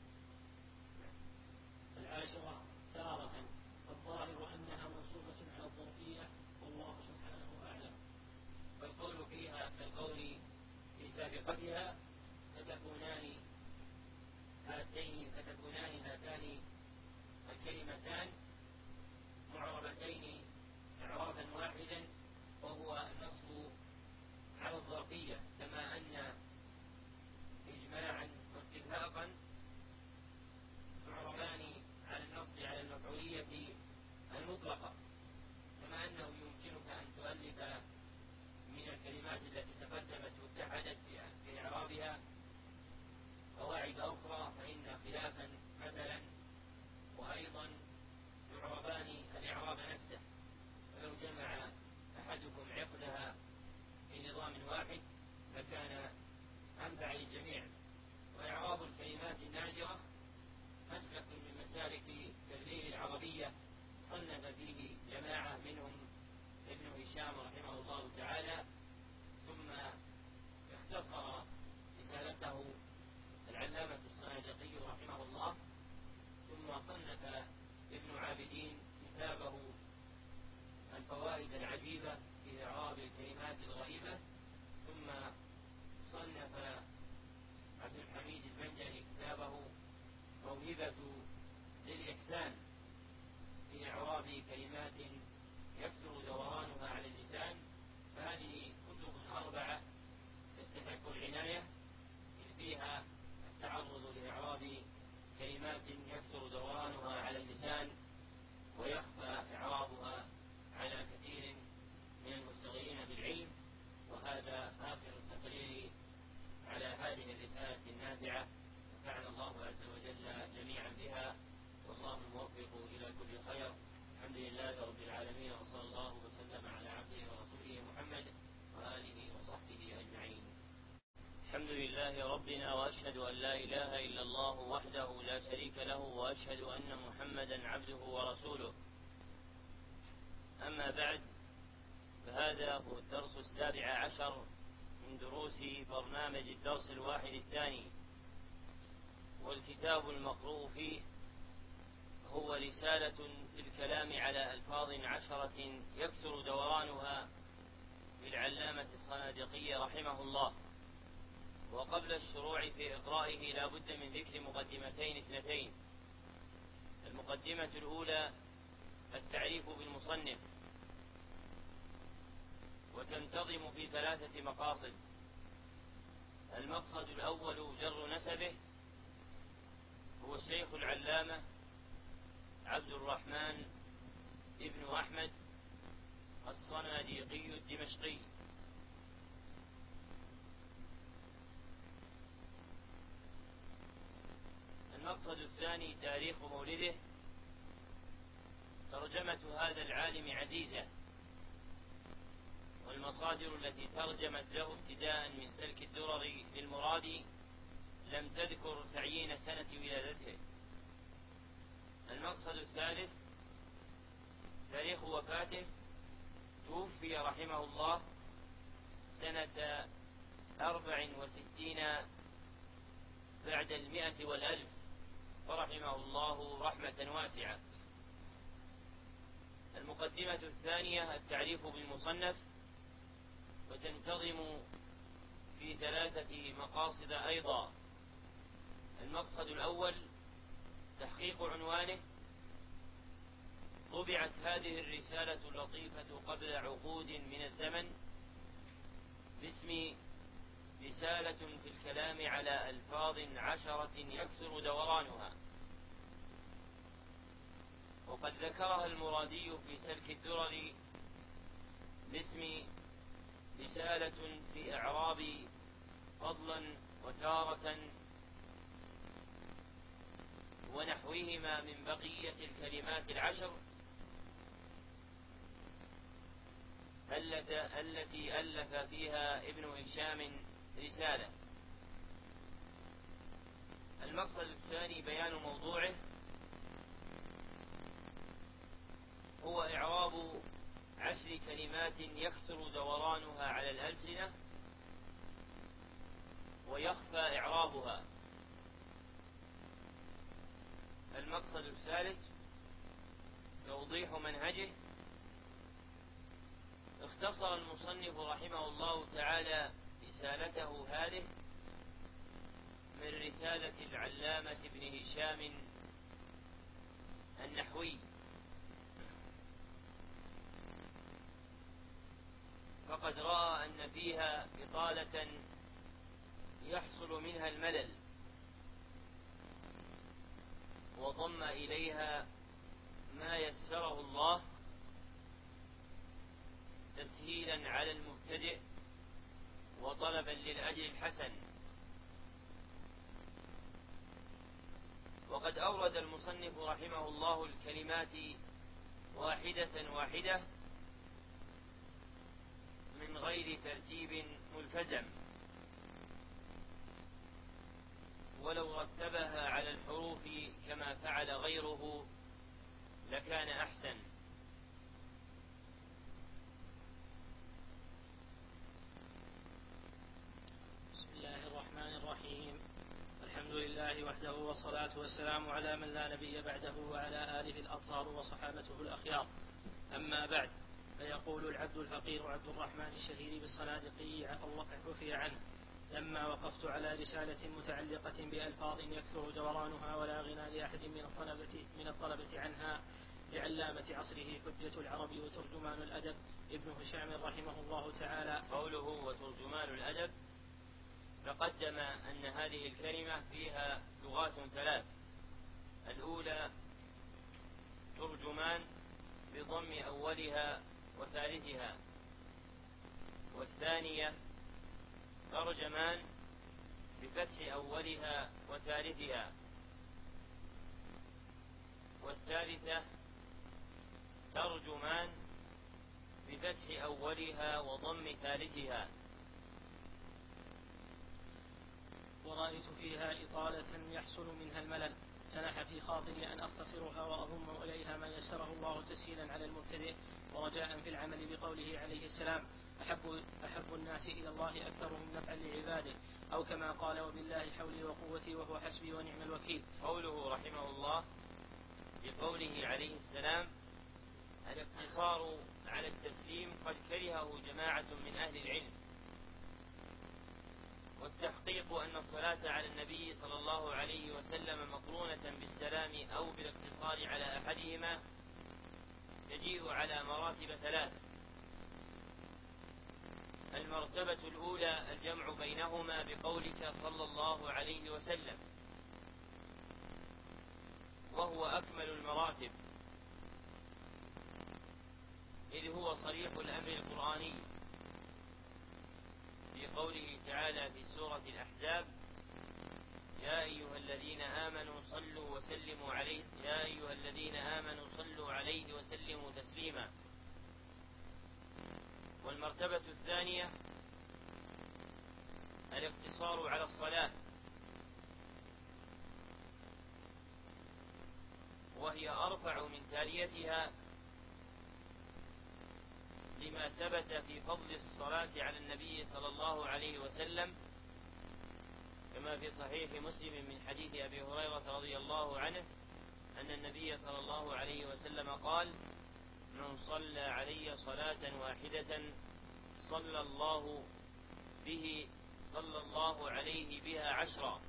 العاشرة تارة، الظاهر أنها منصوبة على الظرفية، والله سبحانه أعلم. فالقول فيها كالقول في سابقتها فتكونان هاتين فتكونان هاتان الكلمتان معربتين إعرابا واحدا، وهو النصب على الظرفية، كما أن إجماعا واتفاقا معربان على النصب على المفعولية المطلقة، كما أنه يمكنك أن تؤلف من الكلمات التي تقدمت واتحدت في إعرابها قواعد أخرى، فإن خلافا مثلا وأيضا يعربان الإعراب نفسه، فلو جمع أحدكم عقدها في نظام واحد هشام رحمه الله تعالى، ثم اختصر رسالته العلامة الصنادقي رحمه الله، ثم صنف ابن عابدين كتابه الفوائد العجيبة في إعراب الكلمات الغريبة، ثم صنف عبد الحميد البنجلي كتابه موهبة للإحسان في إعراب كلمات يكثر دورانها على اللسان. فهذه كتب أربعة تستحق العناية، إذ فيها التعرض لإعراب كلمات يكثر دورانها على اللسان ويخفى إعرابها على كثير من المشتغلين بالعلم. وهذا آخر التقرير على هذه الرسالة النافعة، نفعنا الله عز وجل جميعا بها، والله الموفق إلى كل خير. الحمد لله رب العالمين، وصلى الله وسلم على عبده ورسوله محمد وآله وصحبه أجمعين. الحمد لله ربنا، وأشهد أن لا إله إلا الله وحده لا شريك له، وأشهد أن محمدا عبده ورسوله. أما بعد، فهذا هو الدرس السابع عشر من دروس برنامج الدرس الواحد الثاني، والكتاب المقروء فيه هو رسالة في الكلام على ألفاظ عشرة يكثر دورانها للعلامة الصنادقي رحمه الله. وقبل الشروع في إقرائه لا بد من ذكر مقدمتين اثنتين. المقدمة الأولى التعريف بالمصنف، وتنتظم في ثلاثة مقاصد. المقصد الأول جر نسبه، هو الشيخ العلامة عبد الرحمن ابن أحمد الصناديقي الدمشقي. المقصد الثاني تاريخ مولده. ترجمة هذا العالم عزيزة، والمصادر التي ترجمت له ابتداء من سلك الدرر للمرادي لم تذكر تعيين سنة ولادته. المقصد الثالث تاريخ وفاته. توفي رحمه الله سنة أربع وستين بعد المئة والألف، فرحمه الله رحمة واسعة. المقدمة الثانية التعريف بالمصنف، وتنتظم في ثلاثة مقاصد أيضا. المقصد الأول تحقيق عنوانه. طبعت هذه الرسالة اللطيفة قبل عقود من الزمن باسم رسالة في الكلام على ألفاظ عشرة يكثر دورانها، وقد ذكرها المرادي في سلك الدرر باسم رسالة في إعراب فضلا وتارة ونحوهما من بقية الكلمات العشر التي ألف فيها ابن هشام رسالة. المقصد الثاني بيان موضوعه، هو إعراب عشر كلمات يكثر دورانها على الألسنة ويخفى إعرابها. المقصد الثالث توضيح منهجه. اختصر المصنف رحمه الله تعالى رسالته هذه من رسالة العلامة ابن هشام النحوي، فقد رأى أن فيها إطالة يحصل منها الملل، وضم إليها ما يسره الله تسهيلا على المبتدئ وطلبا للأجر الحسن. وقد أورد المصنف رحمه الله الكلمات واحدة واحدة من غير ترتيب ملتزم، ولو رتبها على الحروف كما فعل غيره لكان أحسن. الحمد لله وحده والصلاة والسلام على من لا نبي بعده وعلى آله الأطهار وصحابته الأخيار. أما بعد، فيقول العبد الفقير عبد الرحمن الشهير بالصنادقي الله عفي عنه: لما وقفت على رسالة متعلقة بألفاظ يكثر دورانها ولا غنى لأحد من الطلبة, من الطلبة عنها لعلامة عصره حجة العرب وترجمان الأدب ابن هشام رحمه الله تعالى. قوله وترجمان الأدب، تقدم أن هذه الكلمة فيها لغات ثلاث: الأولى ترجمان بضم أولها وثالثها، والثانية ترجمان بفتح أولها وثالثها، والثالثة ترجمان بفتح أولها وضم ثالثها. ورأيت فيها إطالة يحصل منها الملل، سنح في خاطري أن أختصرها وأضم إليها ما يسره الله تسهيلا على المبتدئ ورجاء في العمل بقوله عليه السلام: أحب, أحب الناس إلى الله أكثرهم نفعا لعباده، أو كما قال: وبالله حولي وقوتي وهو حسبي ونعم الوكيل. قوله رحمه الله بقوله عليه السلام الاقتصار على التسليم قد كرهه جماعة من أهل العلم، والتحقيق أن الصلاة على النبي صلى الله عليه وسلم مقرونة بالسلام أو بالاقتصار على أحدهما تجيء على مراتب ثلاث: المرتبة الأولى الجمع بينهما بقولك صلى الله عليه وسلم، وهو أكمل المراتب، إذ هو صريح الأمر القرآني في قوله تعالى في سورة الأحزاب: يا أيها الذين آمنوا صلوا وسلموا عليه يا أيها الذين آمنوا صلوا عليه وسلموا تسليما. والمرتبة الثانية الاقتصار على الصلاة، وهي أرفع من تاليتها لما ثبت في فضل الصلاة على النبي صلى الله عليه وسلم، كما في صحيح مسلم من حديث أبي هريرة رضي الله عنه أن النبي صلى الله عليه وسلم قال: من صلى علي صلاة واحدة صلى الله به صلى الله عليه بها عشرا.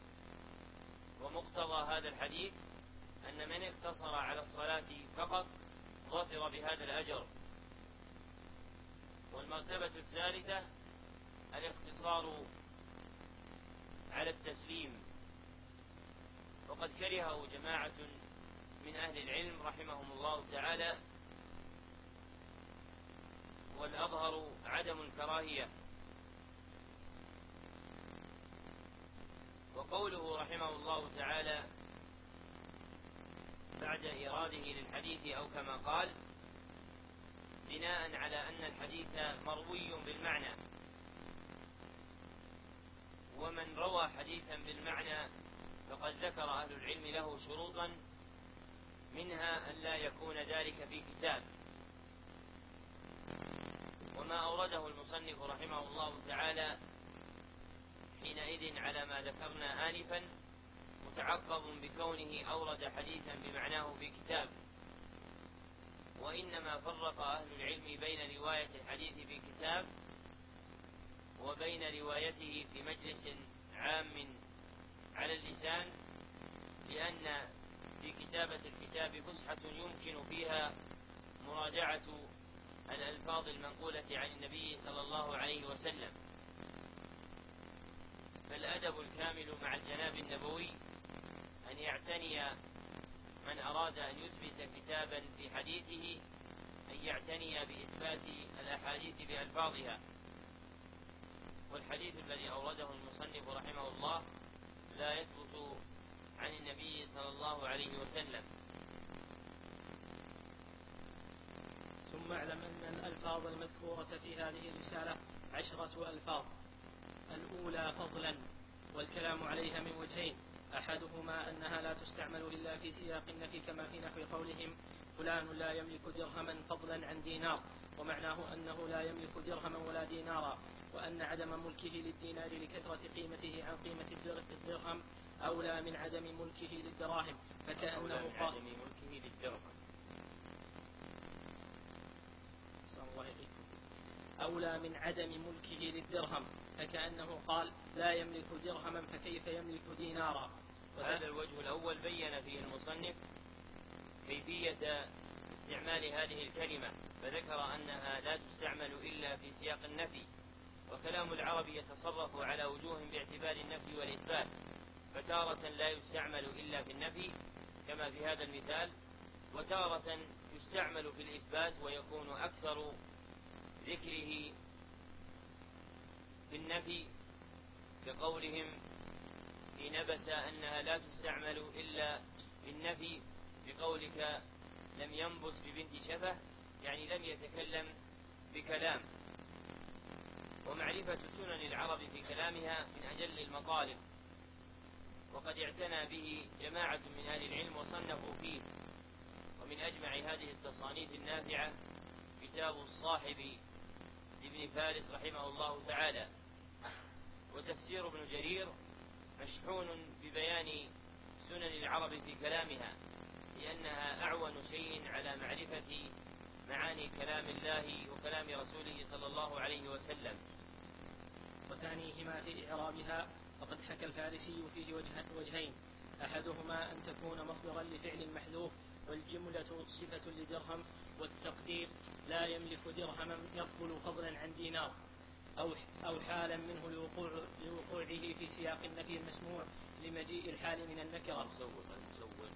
ومقتضى هذا الحديث أن من اقتصر على الصلاة فقط ظفر بهذا الأجر. والمرتبة الثالثة الاقتصار على التسليم، وقد كرهه جماعة من أهل العلم رحمهم الله تعالى، والأظهر عدم الكراهية. وقوله رحمه الله تعالى بعد إراده للحديث أو كما قال بناء على أن الحديث مروي بالمعنى، ومن روى حديثا بالمعنى فقد ذكر أهل العلم له شروطا، منها أن لا يكون ذلك في كتاب. وما أورده المصنف رحمه الله تعالى حينئذ على ما ذكرنا آنفا متعقب بكونه أورد حديثا بمعناه في كتاب، وإنما فرق أهل العلم بين رواية الحديث في كتاب وبين روايته في مجلس عام على اللسان، لأن في كتابة الكتاب فسحة يمكن فيها مراجعة الألفاظ المنقولة عن النبي صلى الله عليه وسلم. فالأدب الكامل مع الجناب النبوي أن يعتني من أراد أن يثبت كتابا في حديثه أن يعتني بإثبات الأحاديث بألفاظها. والحديث الذي أورده المصنف رحمه الله لا يثبت عن النبي صلى الله عليه وسلم. ثم اعلم أن الألفاظ المذكورة في هذه الرسالة عشرة ألفاظ: الأولى فضلا، والكلام عليها من وجهين: أحدهما أنها لا تستعمل إلا في سياق النفي كما في نحو قولهم فلان لا يملك درهما فضلا عن دينار، ومعناه أنه لا يملك درهما ولا دينارا، وأن عدم ملكه للدينار لكثرة قيمته عن قيمة الدرهم أولى من عدم ملكه للدراهم، فكأنه قال عدم ملكه للدرهم أولى من عدم ملكه للدرهم، فكأنه قال لا يملك درهما فكيف يملك دينارا. وهذا الوجه الأول بين فيه المصنف كيفية استعمال هذه الكلمة، فذكر أنها لا تستعمل إلا في سياق النفي، وكلام العرب يتصرف على وجوه باعتبار النفي والإثبات، فتارة لا يستعمل إلا في النفي كما في هذا المثال، وتارة يستعمل في الإثبات ويكون أكثر ذكره في النفي كقولهم في نبس أنها لا تستعمل إلا في النفي بقولك لم ينبس ببنت شفه، يعني لم يتكلم بكلام. ومعرفة سنن العرب في كلامها من أجل المطالب، وقد اعتنى به جماعة من أهل العلم وصنفوا فيه، ومن أجمع هذه التصانيف النافعة كتاب الصاحب لابن فارس رحمه الله تعالى. وتفسير ابن جرير مشحون ببيان سنن العرب في كلامها، لأنها أعون شيء على معرفة معاني كلام الله وكلام رسوله صلى الله عليه وسلم. وثانيهما في إعرابها فقد حكى الفارسي فيه وجهين، أحدهما أن تكون مصدرا لفعل محذوف والجملة صفة لدرهم، والتقدير لا يملك درهما يفضل فضلا عن دينار، أو أو حالا منه لوقوع لوقوعه في سياق النفي المسموع لمجيء الحال من النكرة. المسوغ المسوغ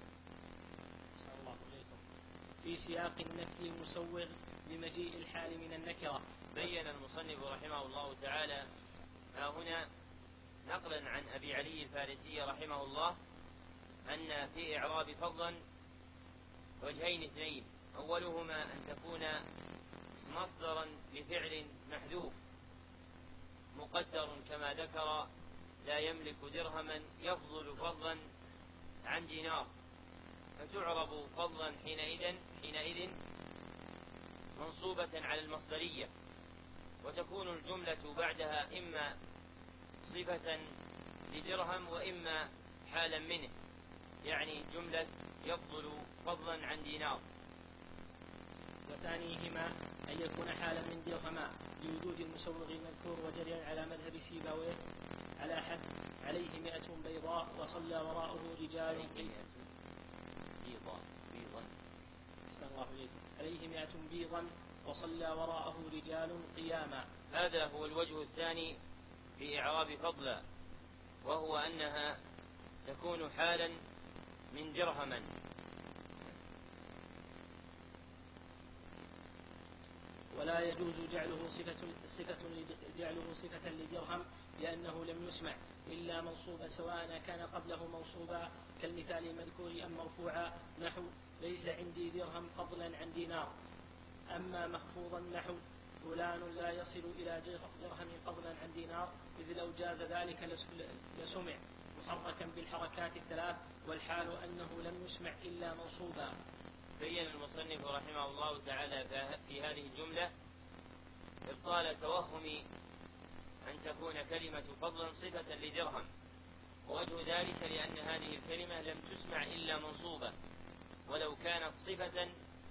في سياق النفي المسوغ لمجيء الحال من النكرة. بين المصنف رحمه الله تعالى ها هنا نقلا عن أبي علي الفارسي رحمه الله أن في إعراب فضلا وجهين اثنين، أولهما أن تكون مصدرا لفعل محذوف مقدر كما ذكر لا يملك درهما يفضل فضلا عن دينار، فتعرب فضلا حينئذ حينئذ منصوبة على المصدرية، وتكون الجملة بعدها إما صفة لدرهم وإما حالا منه، يعني جملة يفضل فضلا عن دينار. وثانيهما أن يكون حالا من درهما لوجود المسوغ المذكور وجريا على مذهب سيبويه على حد عليه مئة بيضاء وصلى وراءه رجال بيضا بيضا عليه مئة بيضا وصلى وراءه رجال قياما. هذا هو الوجه الثاني في إعراب فضلا، وهو أنها تكون حالا من درهما. ولا يجوز جعله صفة صفة جعله صفة لدرهم، لأنه لم يسمع إلا منصوبا سواء كان قبله منصوبا كالمثال المذكور أم مرفوعا، نحو ليس عندي درهم فضلا عن دينار. أما مخفوضا نحو فلان لا يصل إلى درهم فضلا عن دينار، إذ لو جاز ذلك لسمع محركا بالحركات الثلاث، والحال أنه لم يسمع إلا منصوبا. بين المصنف رحمه الله تعالى في هذه الجملة إبطال توهم أن تكون كلمة فضلا صفة لدرهم، ووجه ذلك لأن هذه الكلمة لم تسمع إلا منصوبة، ولو كانت صفة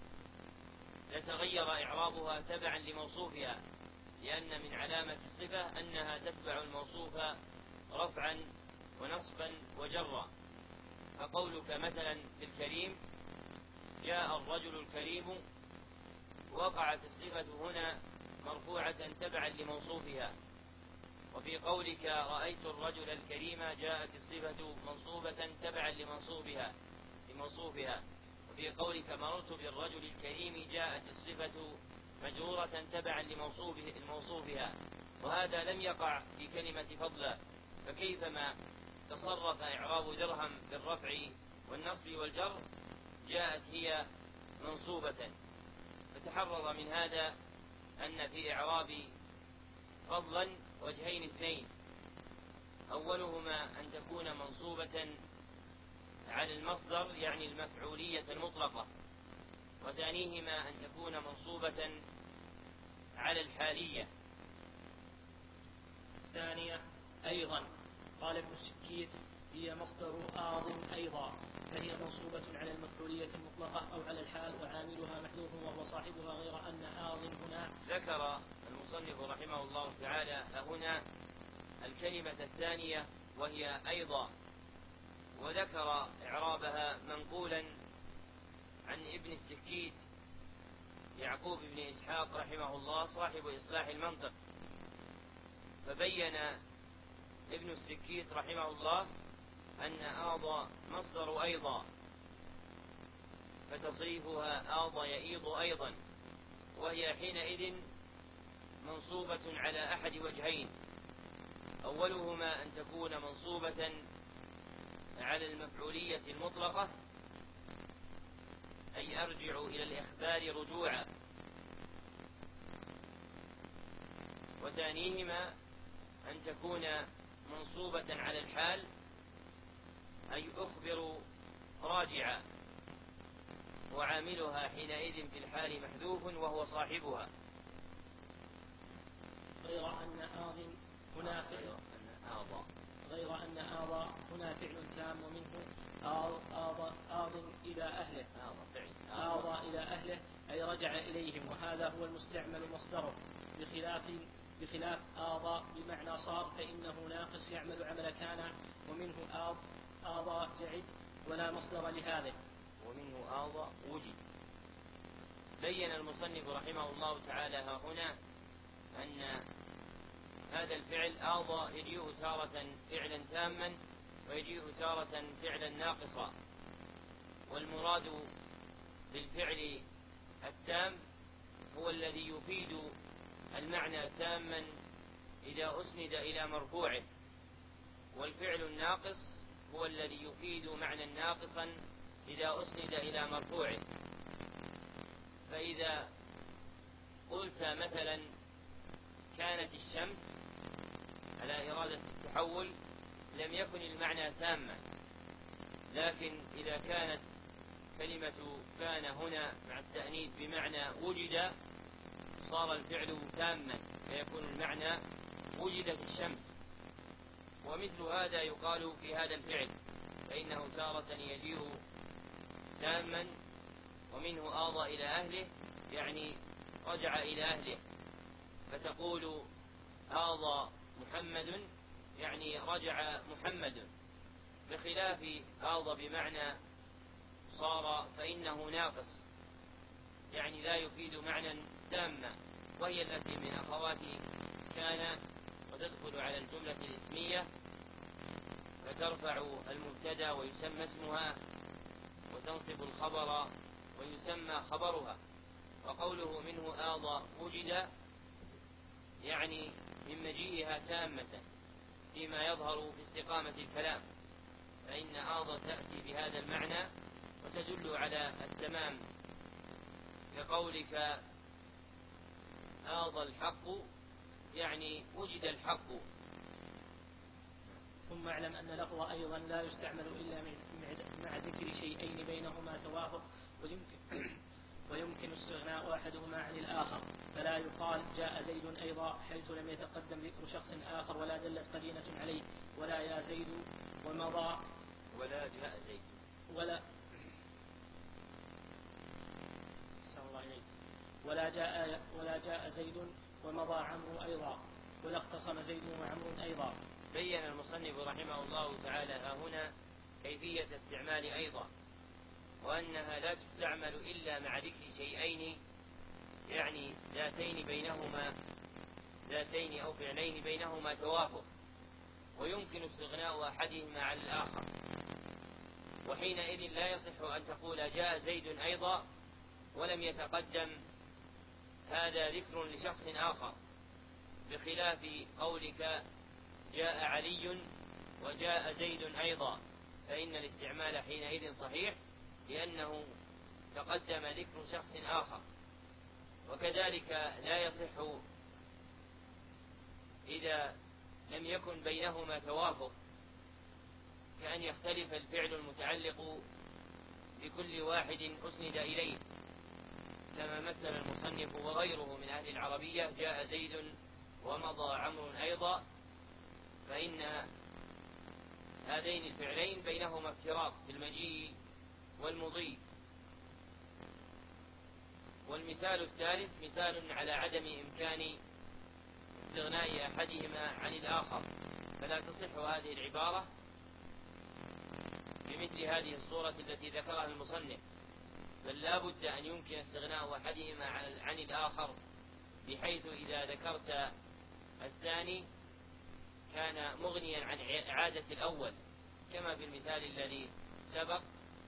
لتغير إعرابها تبعا لموصوفها، لأن من علامة الصفة أنها تتبع الموصوف رفعا ونصبا وجرا. فقولك مثلا في الكريم جاء الرجل الكريم، وقعت الصفة هنا مرفوعة تبعا لموصوفها، وفي قولك رأيت الرجل الكريم جاءت الصفة منصوبة تبعا لمنصوبها لموصوفها، وفي قولك مررت بالرجل الكريم جاءت الصفة مجرورة تبعا لموصوفها، وهذا لم يقع في كلمة فضلا، فكيفما تصرف إعراب درهم بالرفع والنصب والجر جاءت هي منصوبة. فتحرر من هذا أن في إعراب فضلا وجهين اثنين، أولهما أن تكون منصوبة على المصدر يعني المفعولية المطلقة، وثانيهما أن تكون منصوبة على الحالية. الثانية أيضا قال ابن السكيت هي مصدر آض أيضا، فهي منصوبة على المفعولية المطلقة أو على الحال وعاملها محذوف وهو صاحبها، غير أن آض هنا. ذكر المصنف رحمه الله تعالى هنا الكلمة الثانية وهي أيضا، وذكر إعرابها منقولا عن ابن السكيت يعقوب بن إسحاق رحمه الله صاحب إصلاح المنطق، فبين ابن السكيت رحمه الله أن آض مصدر أيضا، فتصريفها آض يئيض أيضا، وهي حينئذ منصوبة على أحد وجهين، أولهما أن تكون منصوبة على المفعولية المطلقة أي أرجع إلى الإخبار رجوعا، وثانيهما أن تكون منصوبة على الحال أي أخبر راجعا، وعاملها حينئذ في الحال محذوف وهو صاحبها. غير أن آض هنا فعل آض غير أن آض هنا فعل تام، ومنه آض آض آض إلى أهله آض إلى أهله أي رجع إليهم، وهذا هو المستعمل مصدره، بخلاف بخلاف آض بمعنى صار فإنه ناقص يعمل عمل كان، ومنه آض آض جعد ولا مصدر لهذا، ومنه آض وجد. بين المصنف رحمه الله تعالى هنا أن هذا الفعل آض يجيء تارة فعلا تاما ويجيء تارة فعلا ناقصا، والمراد بالفعل التام هو الذي يفيد المعنى تاما إذا أسند إلى مرفوعه، والفعل الناقص هو الذي يفيد معنى ناقصا إذا أسند إلى مرفوعه. فإذا قلت مثلا كانت الشمس على إرادة التحول لم يكن المعنى تاما، لكن إذا كانت كلمة كان هنا مع التأنيث بمعنى وجد صار الفعل تاما، فيكون المعنى وجدت الشمس. ومثل هذا يقال في هذا الفعل، فإنه تارة يجيء تاما، ومنه آضى إلى أهله يعني رجع إلى أهله، فتقول آضى محمد يعني رجع محمد، بخلاف آضى بمعنى صار فإنه ناقص يعني لا يفيد معنى تاما، وهي التي من أخوات كان وتدخل على الجملة الاسمية فترفع المبتدا ويسمى اسمها، وتنصب الخبر ويسمى خبرها. وقوله منه آضى وجد يعني من مجيئها تامة فيما يظهر في استقامة الكلام، فإن آضى تأتي بهذا المعنى وتدل على التمام، كقولك آضى الحق يعني وجد الحق. ثم اعلم أن لفظ أيضا لا يستعمل إلا مع ذكر شيئين بينهما توافق، ويمكن, ويمكن استغناء أحدهما عن الآخر، فلا يقال جاء زيد أيضا حيث لم يتقدم ذكر شخص آخر ولا دلت قرينة عليه، ولا يا زيد ومضى ولا جاء زيد ولا ولا جاء ولا جاء زيد ومضى عمرو أيضا، ولا اختصم زيد وعمرو أيضا. بين المصنف رحمه الله تعالى هنا كيفية استعمال أيضا، وأنها لا تستعمل إلا مع ذكر شيئين يعني ذاتين بينهما ذاتين أو فعلين بينهما توافق، ويمكن استغناء أحدهما عن الآخر، وحينئذ لا يصح أن تقول جاء زيد أيضا ولم يتقدم هذا ذكر لشخص آخر، بخلاف قولك جاء علي وجاء زيد أيضا، فإن الاستعمال حينئذ صحيح لأنه تقدم ذكر شخص آخر. وكذلك لا يصح إذا لم يكن بينهما توافق، كأن يختلف الفعل المتعلق بكل واحد أسند إليه، كما مثل المصنف وغيره من أهل العربية: جاء زيد ومضى عمرو أيضا، فإن هذين الفعلين بينهما افتراق في المجيء والمضي. والمثال الثالث مثال على عدم إمكان استغناء أحدهما عن الآخر، فلا تصح هذه العبارة بمثل هذه الصورة التي ذكرها المصنف، بل لا بد أن يمكن استغناء أحدهما عن الآخر، بحيث إذا ذكرت الثاني كان مغنيا عن إعادة الأول، كما في المثال الذي سبق: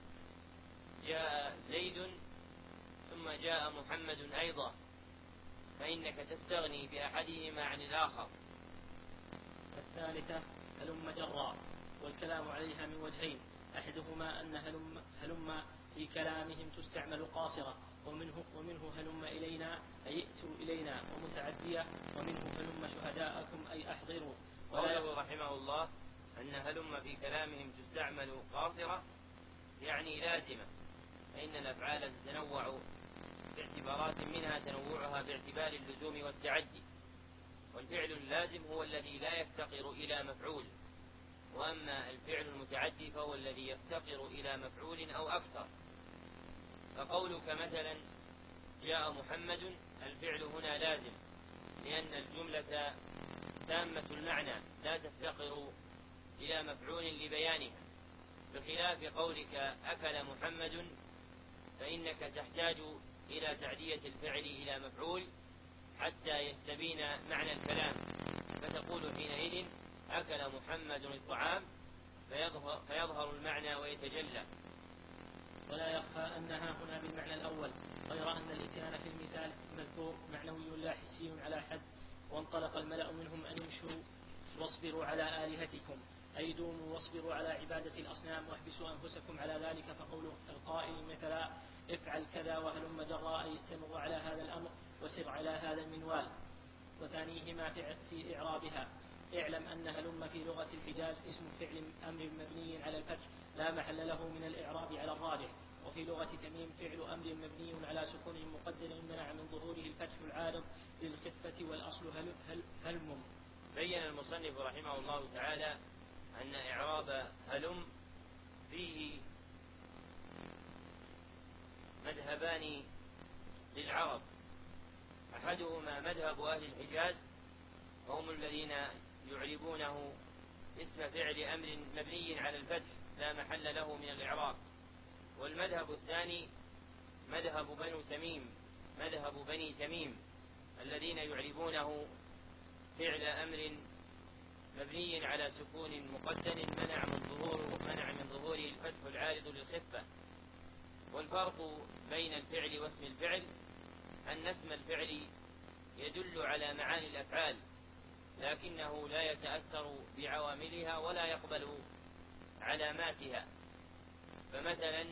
جاء زيد ثم جاء محمد أيضا، فإنك تستغني بأحدهما عن الآخر. الثالثة هلم جرا، والكلام عليها من وجهين: أحدهما أن هلم, هلم في كلامهم تستعمل قاصرة، ومنه, ومنه هلم إلينا أي ائتوا إلينا، ومتعدية، ومنه هلم شهداءكم أي أحضروا. قوله رحمه الله أن هلم في كلامهم تستعمل قاصرة يعني لازمة، فإن الأفعال تتنوع باعتبارات، منها تنوعها باعتبار اللزوم والتعدي، والفعل اللازم هو الذي لا يفتقر إلى مفعول، وأما الفعل المتعدي فهو الذي يفتقر إلى مفعول أو أكثر. فقولك مثلا جاء محمد، الفعل هنا لازم، لأن الجملة تامة المعنى لا تفتقر إلى مفعول لبيانها، بخلاف قولك أكل محمد، فإنك تحتاج إلى تعدية الفعل إلى مفعول حتى يستبين معنى الكلام، فتقول حينئذ أكل محمد الطعام، فيظهر, فيظهر المعنى ويتجلى. ولا يخفى أنها هنا بالمعنى الأول، غير أن الإتيان في المثال المذكور معنوي لا حسي على حد. وانطلق الملأ منهم أن امشوا واصبروا على آلهتكم، أي دوموا واصبروا على عبادة الأصنام واحبسوا أنفسكم على ذلك. فقول القائل مثلا افعل كذا وهلم جرا، أي استمر على هذا الأمر وسر على هذا المنوال. وثانيهما في إعرابها: اعلم أن هلم في لغة الحجاز اسم فعل أمر مبني على الفتح لا محل له من الإعراب على الراجح، وفي لغة تميم فعل أمر مبني على سكون مقدر منع من ظهوره الفتح العارض للخفة، والأصل هل هل هلم. بين المصنف رحمه الله تعالى أن إعراب هلم فيه مذهبان للعرب: أحدهما مذهب أهل الحجاز، وهم الذين يعربونه اسم فعل أمر مبني على الفتح لا محل له من الإعراب. والمذهب الثاني مذهب بنو تميم مذهب بني تميم الذين يعربونه فعل أمر مبني على سكون مقدر منع من ظهوره منع من ظهوره الفتح العارض للخفة. والفرق بين الفعل واسم الفعل أن اسم الفعل يدل على معاني الأفعال، لكنه لا يتأثر بعواملها ولا يقبل علاماتها. فمثلا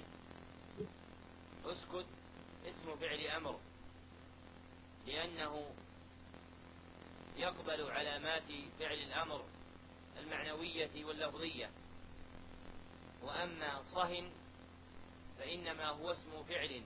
اسكت اسم فعل أمر، لأنه يقبل علامات فعل الأمر المعنوية واللفظية. وأما صهن فإنما هو اسم فعل،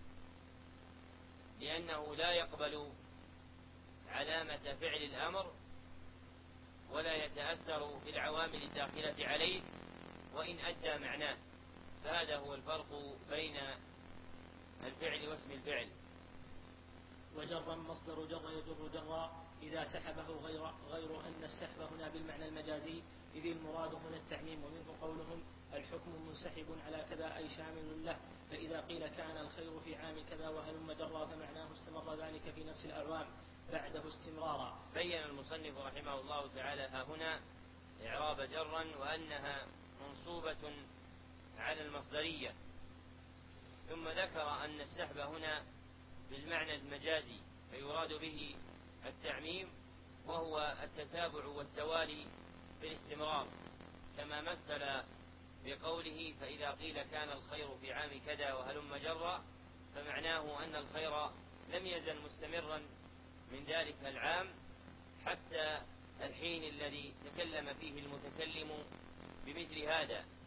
لأنه لا يقبل علامة فعل الأمر ولا يتأثر بالعوامل الداخلة عليه وإن أدى معناه. فهذا هو الفرق بين الفعل واسم الفعل. وجرا مصدر جر يجر جرا إذا سحبه، غير, غير أن السحب هنا بالمعنى المجازي، إذ المراد هنا التعميم. ومنه قولهم الحكم منسحب على كذا أي شامل له، فإذا قيل كان الخير في عام كذا وهلم جرا فمعناه استمر ذلك في نفس الأعوام بعده استمرارا. بين المصنف رحمه الله تعالى ها هنا إعراب جرا وأنها منصوبة على المصدرية، ثم ذكر أن السحب هنا بالمعنى المجازي، فيراد به التعميم وهو التتابع والتوالي في الاستمرار، كما مثل بقوله فإذا قيل كان الخير في عام كذا وهلم جرا، فمعناه أن الخير لم يزل مستمرا من ذلك العام حتى الحين الذي تكلم فيه المتكلم بمثل هذا،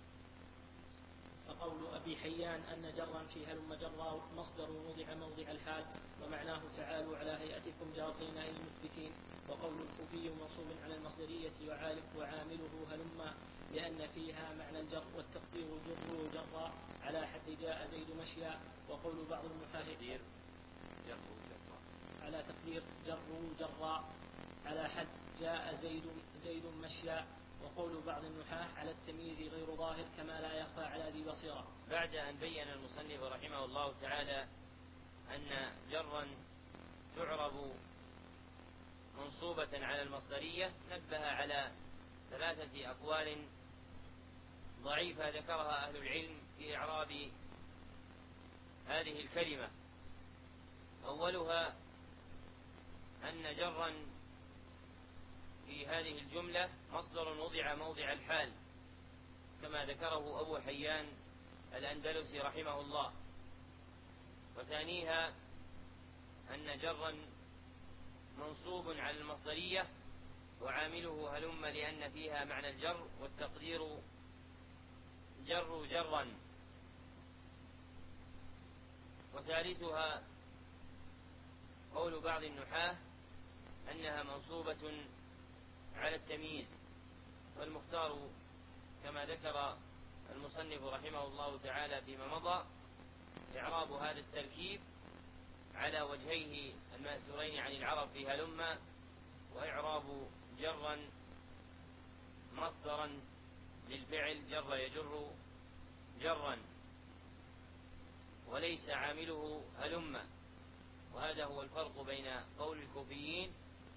فقول أبي حيان أن جرا في هلم جرا مصدر وضع موضع الحال ومعناه تعالوا على هيئتكم جارين أي المثبتين. وقول الكوفي منصوب على المصدرية وعامله هلم لأن فيها معنى الجر والتقدير جر جرا على حد جاء زيد مشيا. وقول بعض النحاة على تقدير جر جرا على حد جاء زيد زيد مشيا. وقول بعض النحاة على التمييز غير ظاهر كما لا يخفى على ذي بصيرة. بعد أن بين المصنف رحمه الله تعالى أن جرا تعرب منصوبة على المصدرية نبه على ثلاثة أقوال ضعيفة ذكرها أهل العلم في إعراب هذه الكلمة. أولها أن جرا في هذه الجملة مصدر وضع موضع الحال كما ذكره أبو حيان الأندلسي رحمه الله. وثانيها أن جرا منصوب على المصدرية وعامله هلم لأن فيها معنى الجر والتقدير جر جرا. وثالثها قول بعض النحاة أنها منصوبة على التمييز. والمختار كما ذكر المصنف رحمه الله تعالى فيما مضى إعراب هذا التركيب على وجهيه المأثورين عن العرب في هلم، وإعراب جرا مصدرا للفعل جر يجر جرا وليس عامله هلم. وهذا هو الفرق بين قول الكوفيين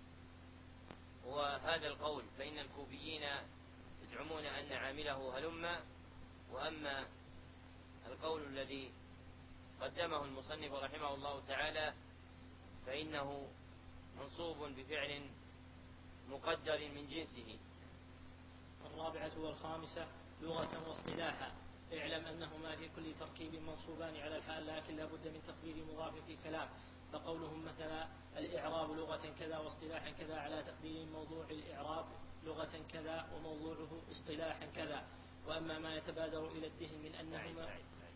وهذا القول، فإن الكوفيين يزعمون أن عامله هلم، وأما القول الذي قدمه المصنف رحمه الله تعالى فإنه منصوب بفعل مقدر من جنسه. الرابعة والخامسة لغة واصطلاحا. اعلم أنهما في كل تركيب منصوبان على الحال لكن لا بد من تقدير مضاف في كلام. فقولهم مثلا الإعراب لغة كذا واصطلاحا كذا على تقدير موضوع الإعراب لغة كذا وموضوعه اصطلاحا كذا. وأما ما يتبادر إلى الذهن من أنهما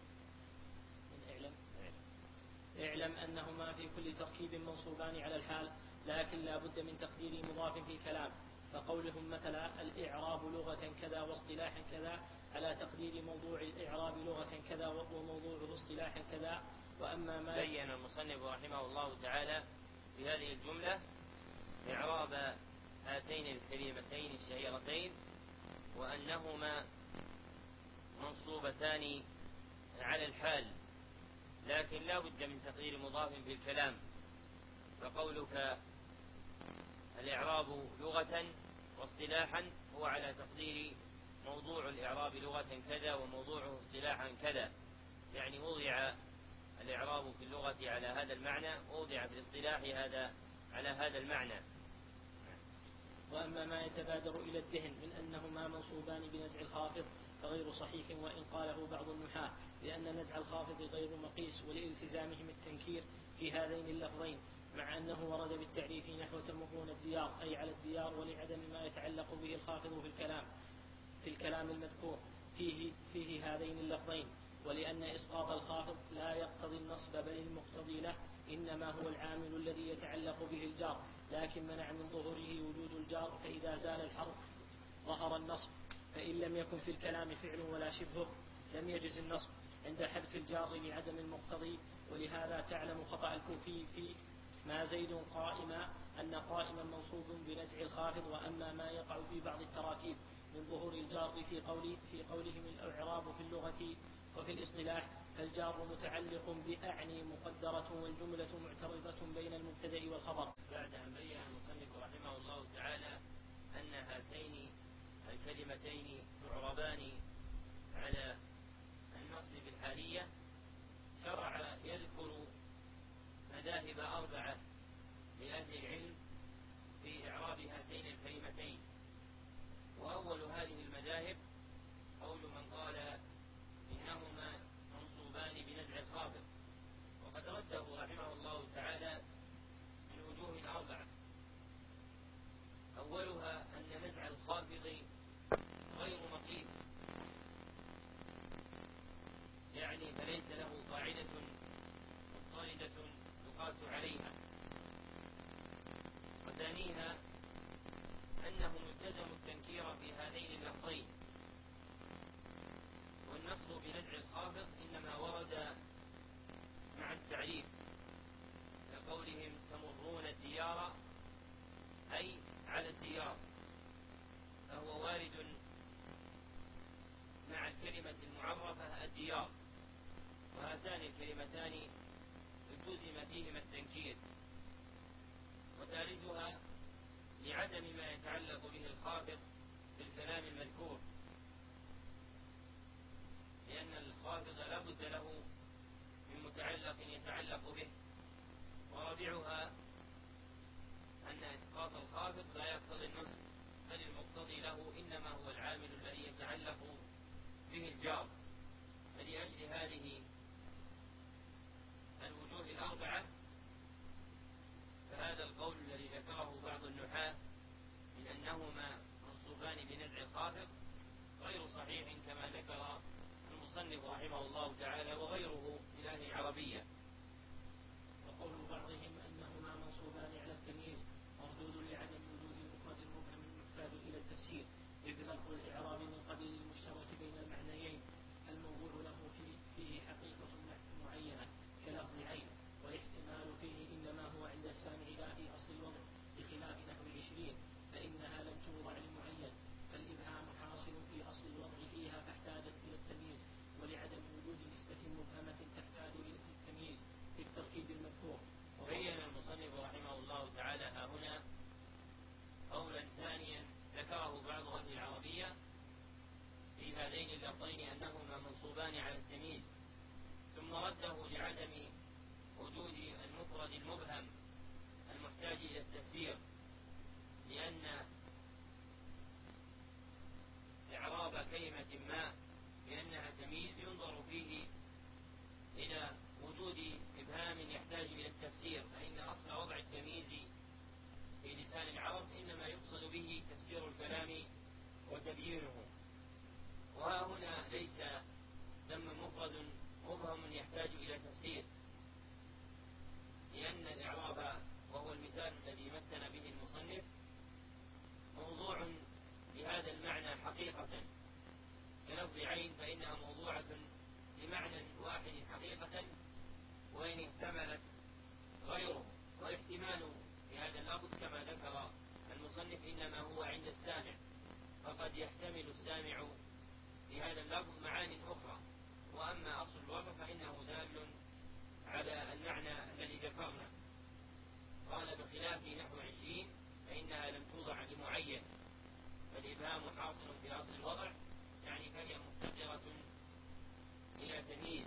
من اعلم اعلم أنهما في كل تركيب منصوبان على الحال لكن لا بد من تقدير مضاف في كلام. فقولهم مثلا الإعراب لغة كذا واصطلاحا كذا على تقدير موضوع الإعراب لغة كذا وموضوعه اصطلاحا كذا. وأما ما بين المصنف رحمه الله تعالى في هذه الجملة إعراب هاتين الكلمتين الشهيرتين وأنهما منصوبتان على الحال لكن لا بد من تقدير مضاف في الكلام. فقولك الإعراب لغة واصطلاحا هو على تقدير موضوع الإعراب لغة كذا وموضوعه اصطلاحا كذا، يعني وضع الإعراب في اللغة على هذا المعنى ووضع في الاصطلاح هذا على هذا المعنى. وأما ما يتبادر إلى الذهن من أنهما منصوبان بنزع الخافض فغير صحيح وإن قاله بعض النحاة، لأن نزع الخافض غير مقيس ولالتزامهم التنكير في هذين اللفظين، مع أنه ورد بالتعريف نحو تمرون الديار أي على الديار، ولعدم ما يتعلق به الخافض في الكلام في الكلام المذكور فيه فيه هذين اللفظين. ولأن إسقاط الخافض لا يقتضي النصب بل المقتضي له إنما هو العامل الذي يتعلق به الجار، لكن منع من ظهوره وجود الجار، فإذا زال الحرف ظهر النصب. فإن لم يكن في الكلام فعل ولا شبهه لم يجز النصب عند حذف الجار لعدم المقتضي. ولهذا تعلم خطأ الكوفي في ما زيد قائما أن قائما منصوب بنزع الخافض. وأما ما يقع في بعض التراكيب من ظهور الجار في قول في قولهم الإعراب في اللغة وفي الاصطلاح فالجار متعلق بأعني مقدرة والجملة معترضة بين المبتدأ والخبر. بعد أن بين المصنف رحمه الله تعالى أن هاتين الكلمتين تعربان على النصب بالحالية شرع يذكر مذاهب أربعة لأهل العلم في إعراب هاتين الكلمتين. وأول هذه المذاهب قول من قال إنهما منصوبان بنزع الخافض، وقد رده رحمه الله تعالى من وجوه أربعة. أولها أن نزع الخافض غير مقيس فليس له قاعدة مضطردة يقاس عليها. وثانيها أنهم التزموا التنكير في هذين اللفظين، والنصب بنزع الخافض إنما ورد مع التعريف كقولهم تمرون الديار أي على الديار، فهو وارد مع الكلمة المعرفة الديار، وهاتان الكلمتان التزم فيهما التنكير. وثالثها لعدم ما يتعلق به الخافض في الكلام المذكور، لأن الخافض لا بد له من متعلق يتعلق به. ورابعها أن إسقاط الخافض لا يقتضي النصب، بل المقتضي له إنما هو العامل الذي يتعلق به الجار. فلأجل هذه الوجوه الأربعة فهذا القول الذي ذكره بعض النحاة من أنهما منصوبان بنزع الخافض غير صحيح كما ذكر المصنف رحمه الله تعالى وغيره من أهل العربية. وقول بعضهم أنهما منصوبان على التمييز مردود لعدم وجود المفرد المبهم المحتاج إلى التفسير، إذ لفظ الإعراب من قبيل المشترك بين المعنيين الموضوع له فيه حقيقة معينة كلفظ عين، والاحتمال فيه إنما هو عند السامع لا في أصل الوضع، بخلاف نحو العشرين فإنها لم توضع لمعين، فالإبهام حاصل في أصل الوضع فيها فاحتاجت إلى التمييز، ولعدم وجود نسبة مبهمة تحتاج إلى التمييز في التركيب المذكور. وبين المصنف رحمه الله تعالى ها هنا قولا ثانيا ذكره بعض أهل العربية في هذين اللفظين أنهما منصوبان على التمييز، ثم رده لعدم وجود المفرد المبهم المحتاج إلى التفسير، لأن إعراب كلمة ما بأنها تمييز ينظر فيه إلى وجود إبهام يحتاج إلى التفسير، فإن أصل وضع التمييز في لسان العرب إنما يقصد به تفسير الكلام وتبيينه. وها هنا ليس ثم مفرد مبهم يحتاج إلى تفسير، لأن الإعراب وهو المثال الذي مثل به المصنف موضوع لهذا المعنى حقيقة كلفظ عين، فإنها موضوعة لمعنى واحد حقيقة وإن احتملت غيره، والاحتمال في هذا اللفظ كما ذكر المصنف إنما هو عند السامع، فقد يحتمل السامع في هذا اللفظ معاني أخرى، وأما أصل الوضع فإنه دال على المعنى الذي ذكرنا. قال بخلاف نحو عشرين فإنها لم توضع لمعين، فالإبهام حاصل في أصل الوضع، يعني فهي مفتقرة إلى تمييز.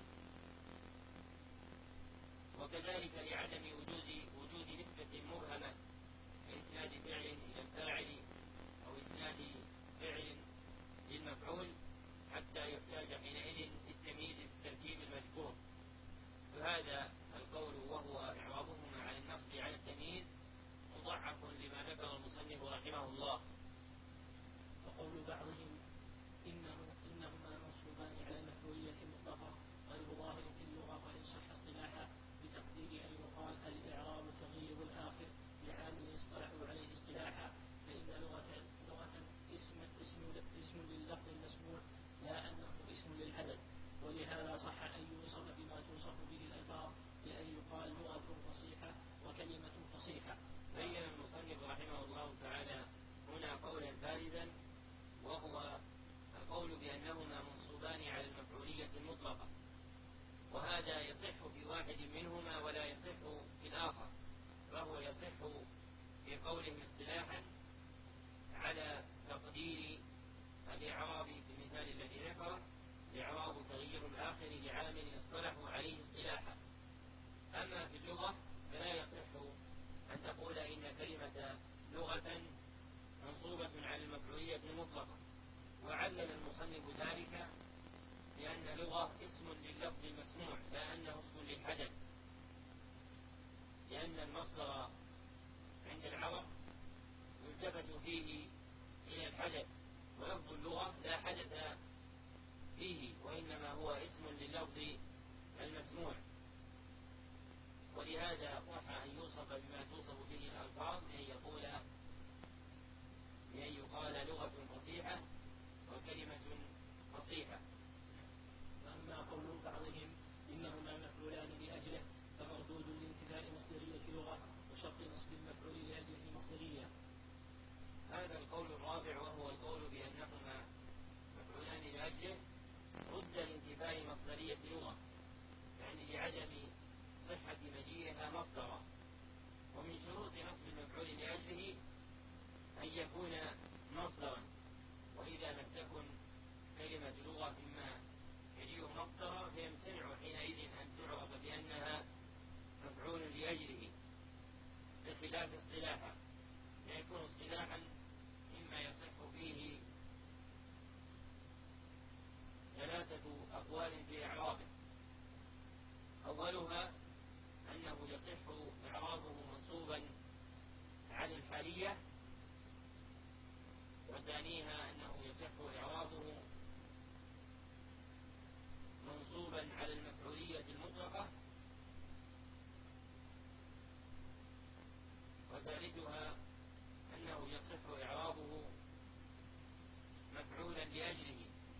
وكذلك لعدم وجود وجود نسبة مبهمة كإسناد فعل إلى الفاعل أو إسناد فعل للمفعول حتى يحتاج حينئذ للتمييز في التركيب المذكور. فهذا القول وهو إعرابهما عن النصب على التمييز مضعف لما ذكر المصنف رحمه الله. وقول بعضهم إنه إنهما منصوبان على المفعولية المطلقة غير ظاهر في اللغة وإن صح اصطلاحا، بتقدير أن يقال الإعراب تغيير الآخر لعامل اصطلحوا عليه اصطلاحا، فإن لغة لغة اسم اسم اسم لللفظ المسموع لا أنه اسم للعدد، ولهذا صح أن يوصف بما توصف به الألفاظ بأن يقال لغة فصيحة وكلمة فصيحة. بين المصنف رحمه الله تعالى هنا قولا ثالثا، وهو القول بأنهما منصوبان على المفعولية المطلقة، وهذا يصح في واحد منهما ولا يصح في الآخر، فهو يصح في قولهم اصطلاحا على تقدير الإعراب في المثال الذي ذكره، الإعراب تغيير الآخر لعامل اصطلحوا عليه اصطلاحا. أما في اللغة فلا يصح أن تقول إن كلمة لغة منصوبة على المفعولية المطلقة، وعلل المصنف ذلك لأن لغة اسم لللفظ المسموع لا أنه اسم للحدث، لأن المصدر عند العرب يلتفت فيه إلى الحدث، ولفظ اللغة لا حدث فيه، وإنما هو اسم لللفظ المسموع. ولهذا صح أن يوصف بما توصف به الألفاظ بأن يقول بأن يقال لغة فصيحة وكلمة فصيحة. وأما قول بعضهم إنهما مفعولان لأجله فمردود لانتفاء مصدرية لغة وشرط نصب المفعول لأجله مصدرية. هذا القول الرابع وهو القول بأنهما مفعولان لأجله رد لانتفاء مصدرية لغة، يعني لعدم صحة مجيئها مصدرا. ومن شروط نصب المفعول لأجله أن يكون مصدرا، وإذا لم تكن كلمة لغة مما يجيء مصدرا فيمتنع حينئذ أن تعرف بأنها مفعول لأجله، بخلاف اصطلاحا، فيكون اصطلاحا مما يصح فيه ثلاثة أقوال في إعرابه. أولها أنه يصح إعرابه منصوبا على الحالية، وثانيها أنه يصح إعرابه منصوبا على المفعولية المطلقة، وثالثها أنه يصح إعرابه مفعولا لأجله،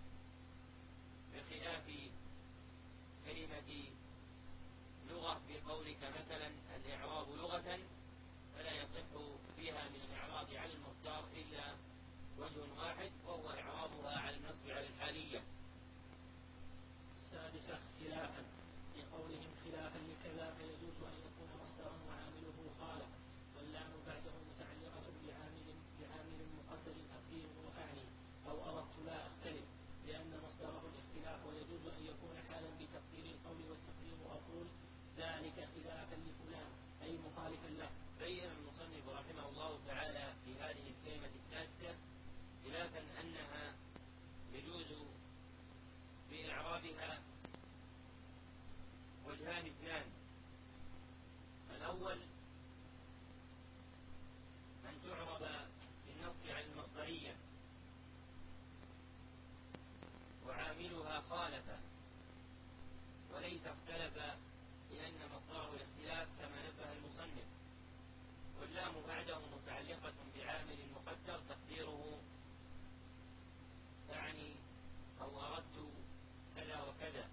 بخلاف كلمة لغة بقولك مثلا الإعراب لغة، فلا يصح فيها من الإعراب على المختار إلا وجه واحد، وهو إعرابها على النصب على الحالية. السادسة خلافا، لقولهم خلافا لكذا فيجوز أن يكون مصدرا وعامله خالق، واللام بعده متعلقة بعامل بعامل مقدر تقديره أعني أو أردت لا أختلف، لأن مصدره الاختلاف، ويجوز أن يكون حالا بتقدير القول والتقدير أقول ذلك خلافا لفلان أي مخالفا له. بين المصنف رحمه الله تعالى في هذه الكلمة السادسة خلافا أنها يجوز بإعرابها وجهان اثنان. الأول أن تعرب بالنصب على المصدرية وعاملها خالف وليس اختلف، لأن مصدره الاختلاف كما نبه المصنف، واللام بعده متعلقة بعامل مقدر تقديره يعني أو أردت كذا وكذا.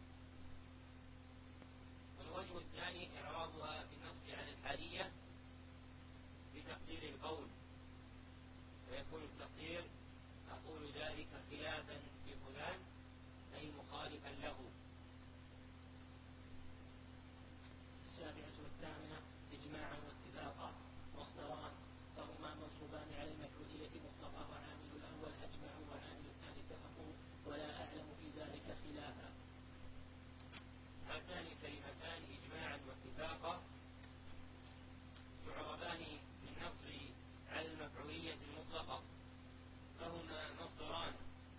والوجه الثاني إعرابها بالنصب على الحالية بتقدير القول، ويكون التقدير أقول ذلك خلافا لفلان أي مخالفا له. السابعة والثامنة إجماعا واتفاقا مصدران، فهما منصوبان على المفعولية مطلقة، وعامل الأول أجمع وعامل الثاني اتفقوا، ولا أعلم في ذلك خلافا. هاتان كلمتان إجماعا واتفاقا تعربان بالنصب على المفعولية المطلقة، فهما مصدران،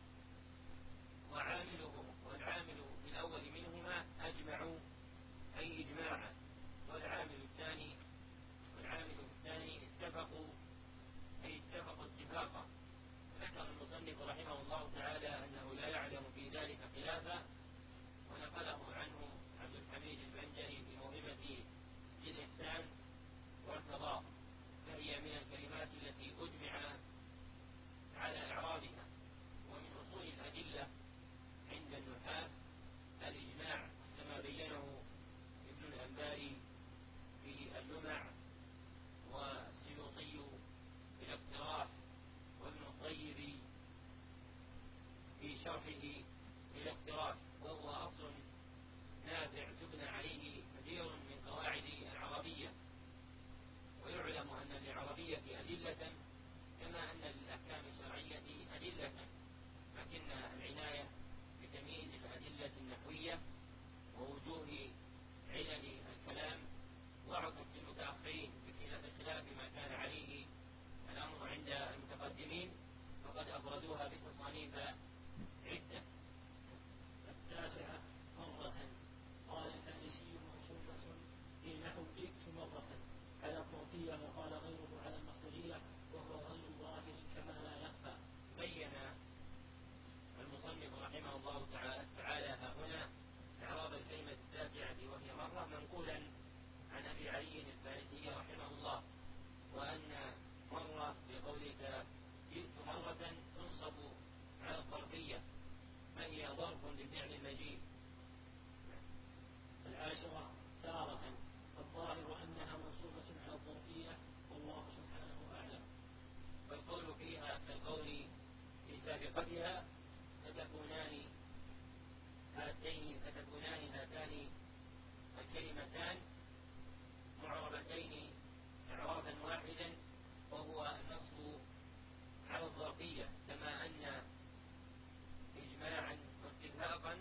وعامله والعامل بالأول منهما أجمعوا أي إجماعا، والعامل الثاني والعامل الثاني اتفقوا أي اتفقوا اتفاقا. ذكر المصنف رحمه الله تعالى أنه لا يعلم في ذلك خلافا، ونقله عنه عبد الحميد البنجري في موهبة للإحسان والفضاء، فهي من الكلمات التي أجمع على إعرابها. ومن أصول الأدلة عند النحاة الإجماع كما بينه ابن الأنباري في اللمع، والسيوطي في الاقتراح، وابن الطيب في شرحه في الاقتراح، وهو أصل نافع تبنى عليه كثير من قواعد العربية. ويعلم أن للعربية أدلة كما أن للأحكام الشرعية أدلة، لكن العناية بتمييز الأدلة النحوية ووجوه علل الكلام ضعفت في المتأخرين بخلاف ما كان عليه الأمر عند المتقدمين، فقد أفردوها بتصانيف عدة. التاسعة مرة، قال الفارسي موصولة في نحو جئت مرة على الظرفية، وقال غيره على المصدرية، وهو غير ظاهر كما لا يخفى. بين المصنف رحمه الله تعالى ها هنا إعراب الكلمة بفعل المجيء. العاشرة تارة الظاهر أنها منصوبة على الظرفية والله سبحانه أعلم. والقول فيها كالقول في سابقتها فتكونان هاتين فتكونان هاتان الكلمتان معربتين إعرابا واحدا وهو النصب على الظرفية، كما أن إجماعا واتفاقا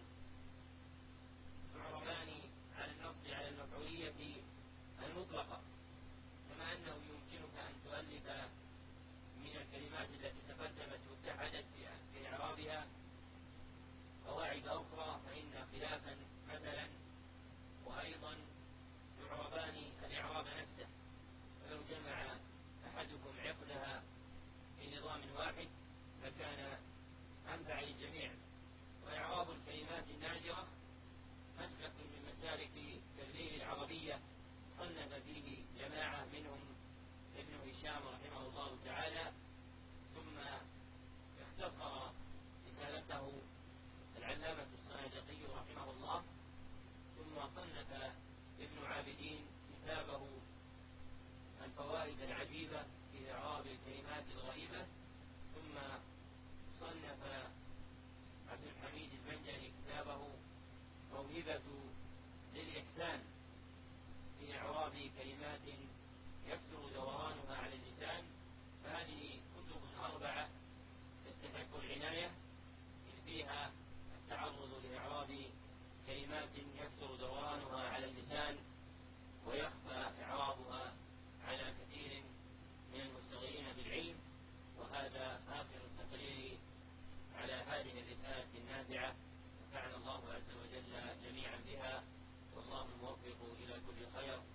معربان على النصب على المفعولية المطلقة، كما أنه يمكنك أن تؤلف من الكلمات التي تقدمت واتحدت في إعرابها قواعد أخرى فإن خلافا مثلا، وأيضا يعربان الإعراب نفسه، ولو جمع أحدكم عقدها في نظام واحد فكان أنفع للجميع. وإعراب الكلمات النادرة مسلك من مسالك تدليل العربية صنف فيه جماعة منهم ابن هشام رحمه الله تعالى، ثم اختصر رسالته العلامة الصنادقي رحمه الله، ثم صنف ابن عابدين كتابه الفوائد العجيبة في إعراب الكلمات الغريبة، ثم صنف عبد الحميد المنجلي كتابه موهبة للإحسان في إعراب كلمات يكثر دورانها على اللسان. فهذه كتب أربعة تستحق العناية، إذ فيها التعرض لإعراب كلمات يكثر دورانها على اللسان ويخفى إعرابها على كثير من المشتغلين بالعلم. وهذا آخر التقرير على هذه الرسالة النافعة، نفعنا الله عز وجل جميعا بها، والله الموفق إلى كل خير.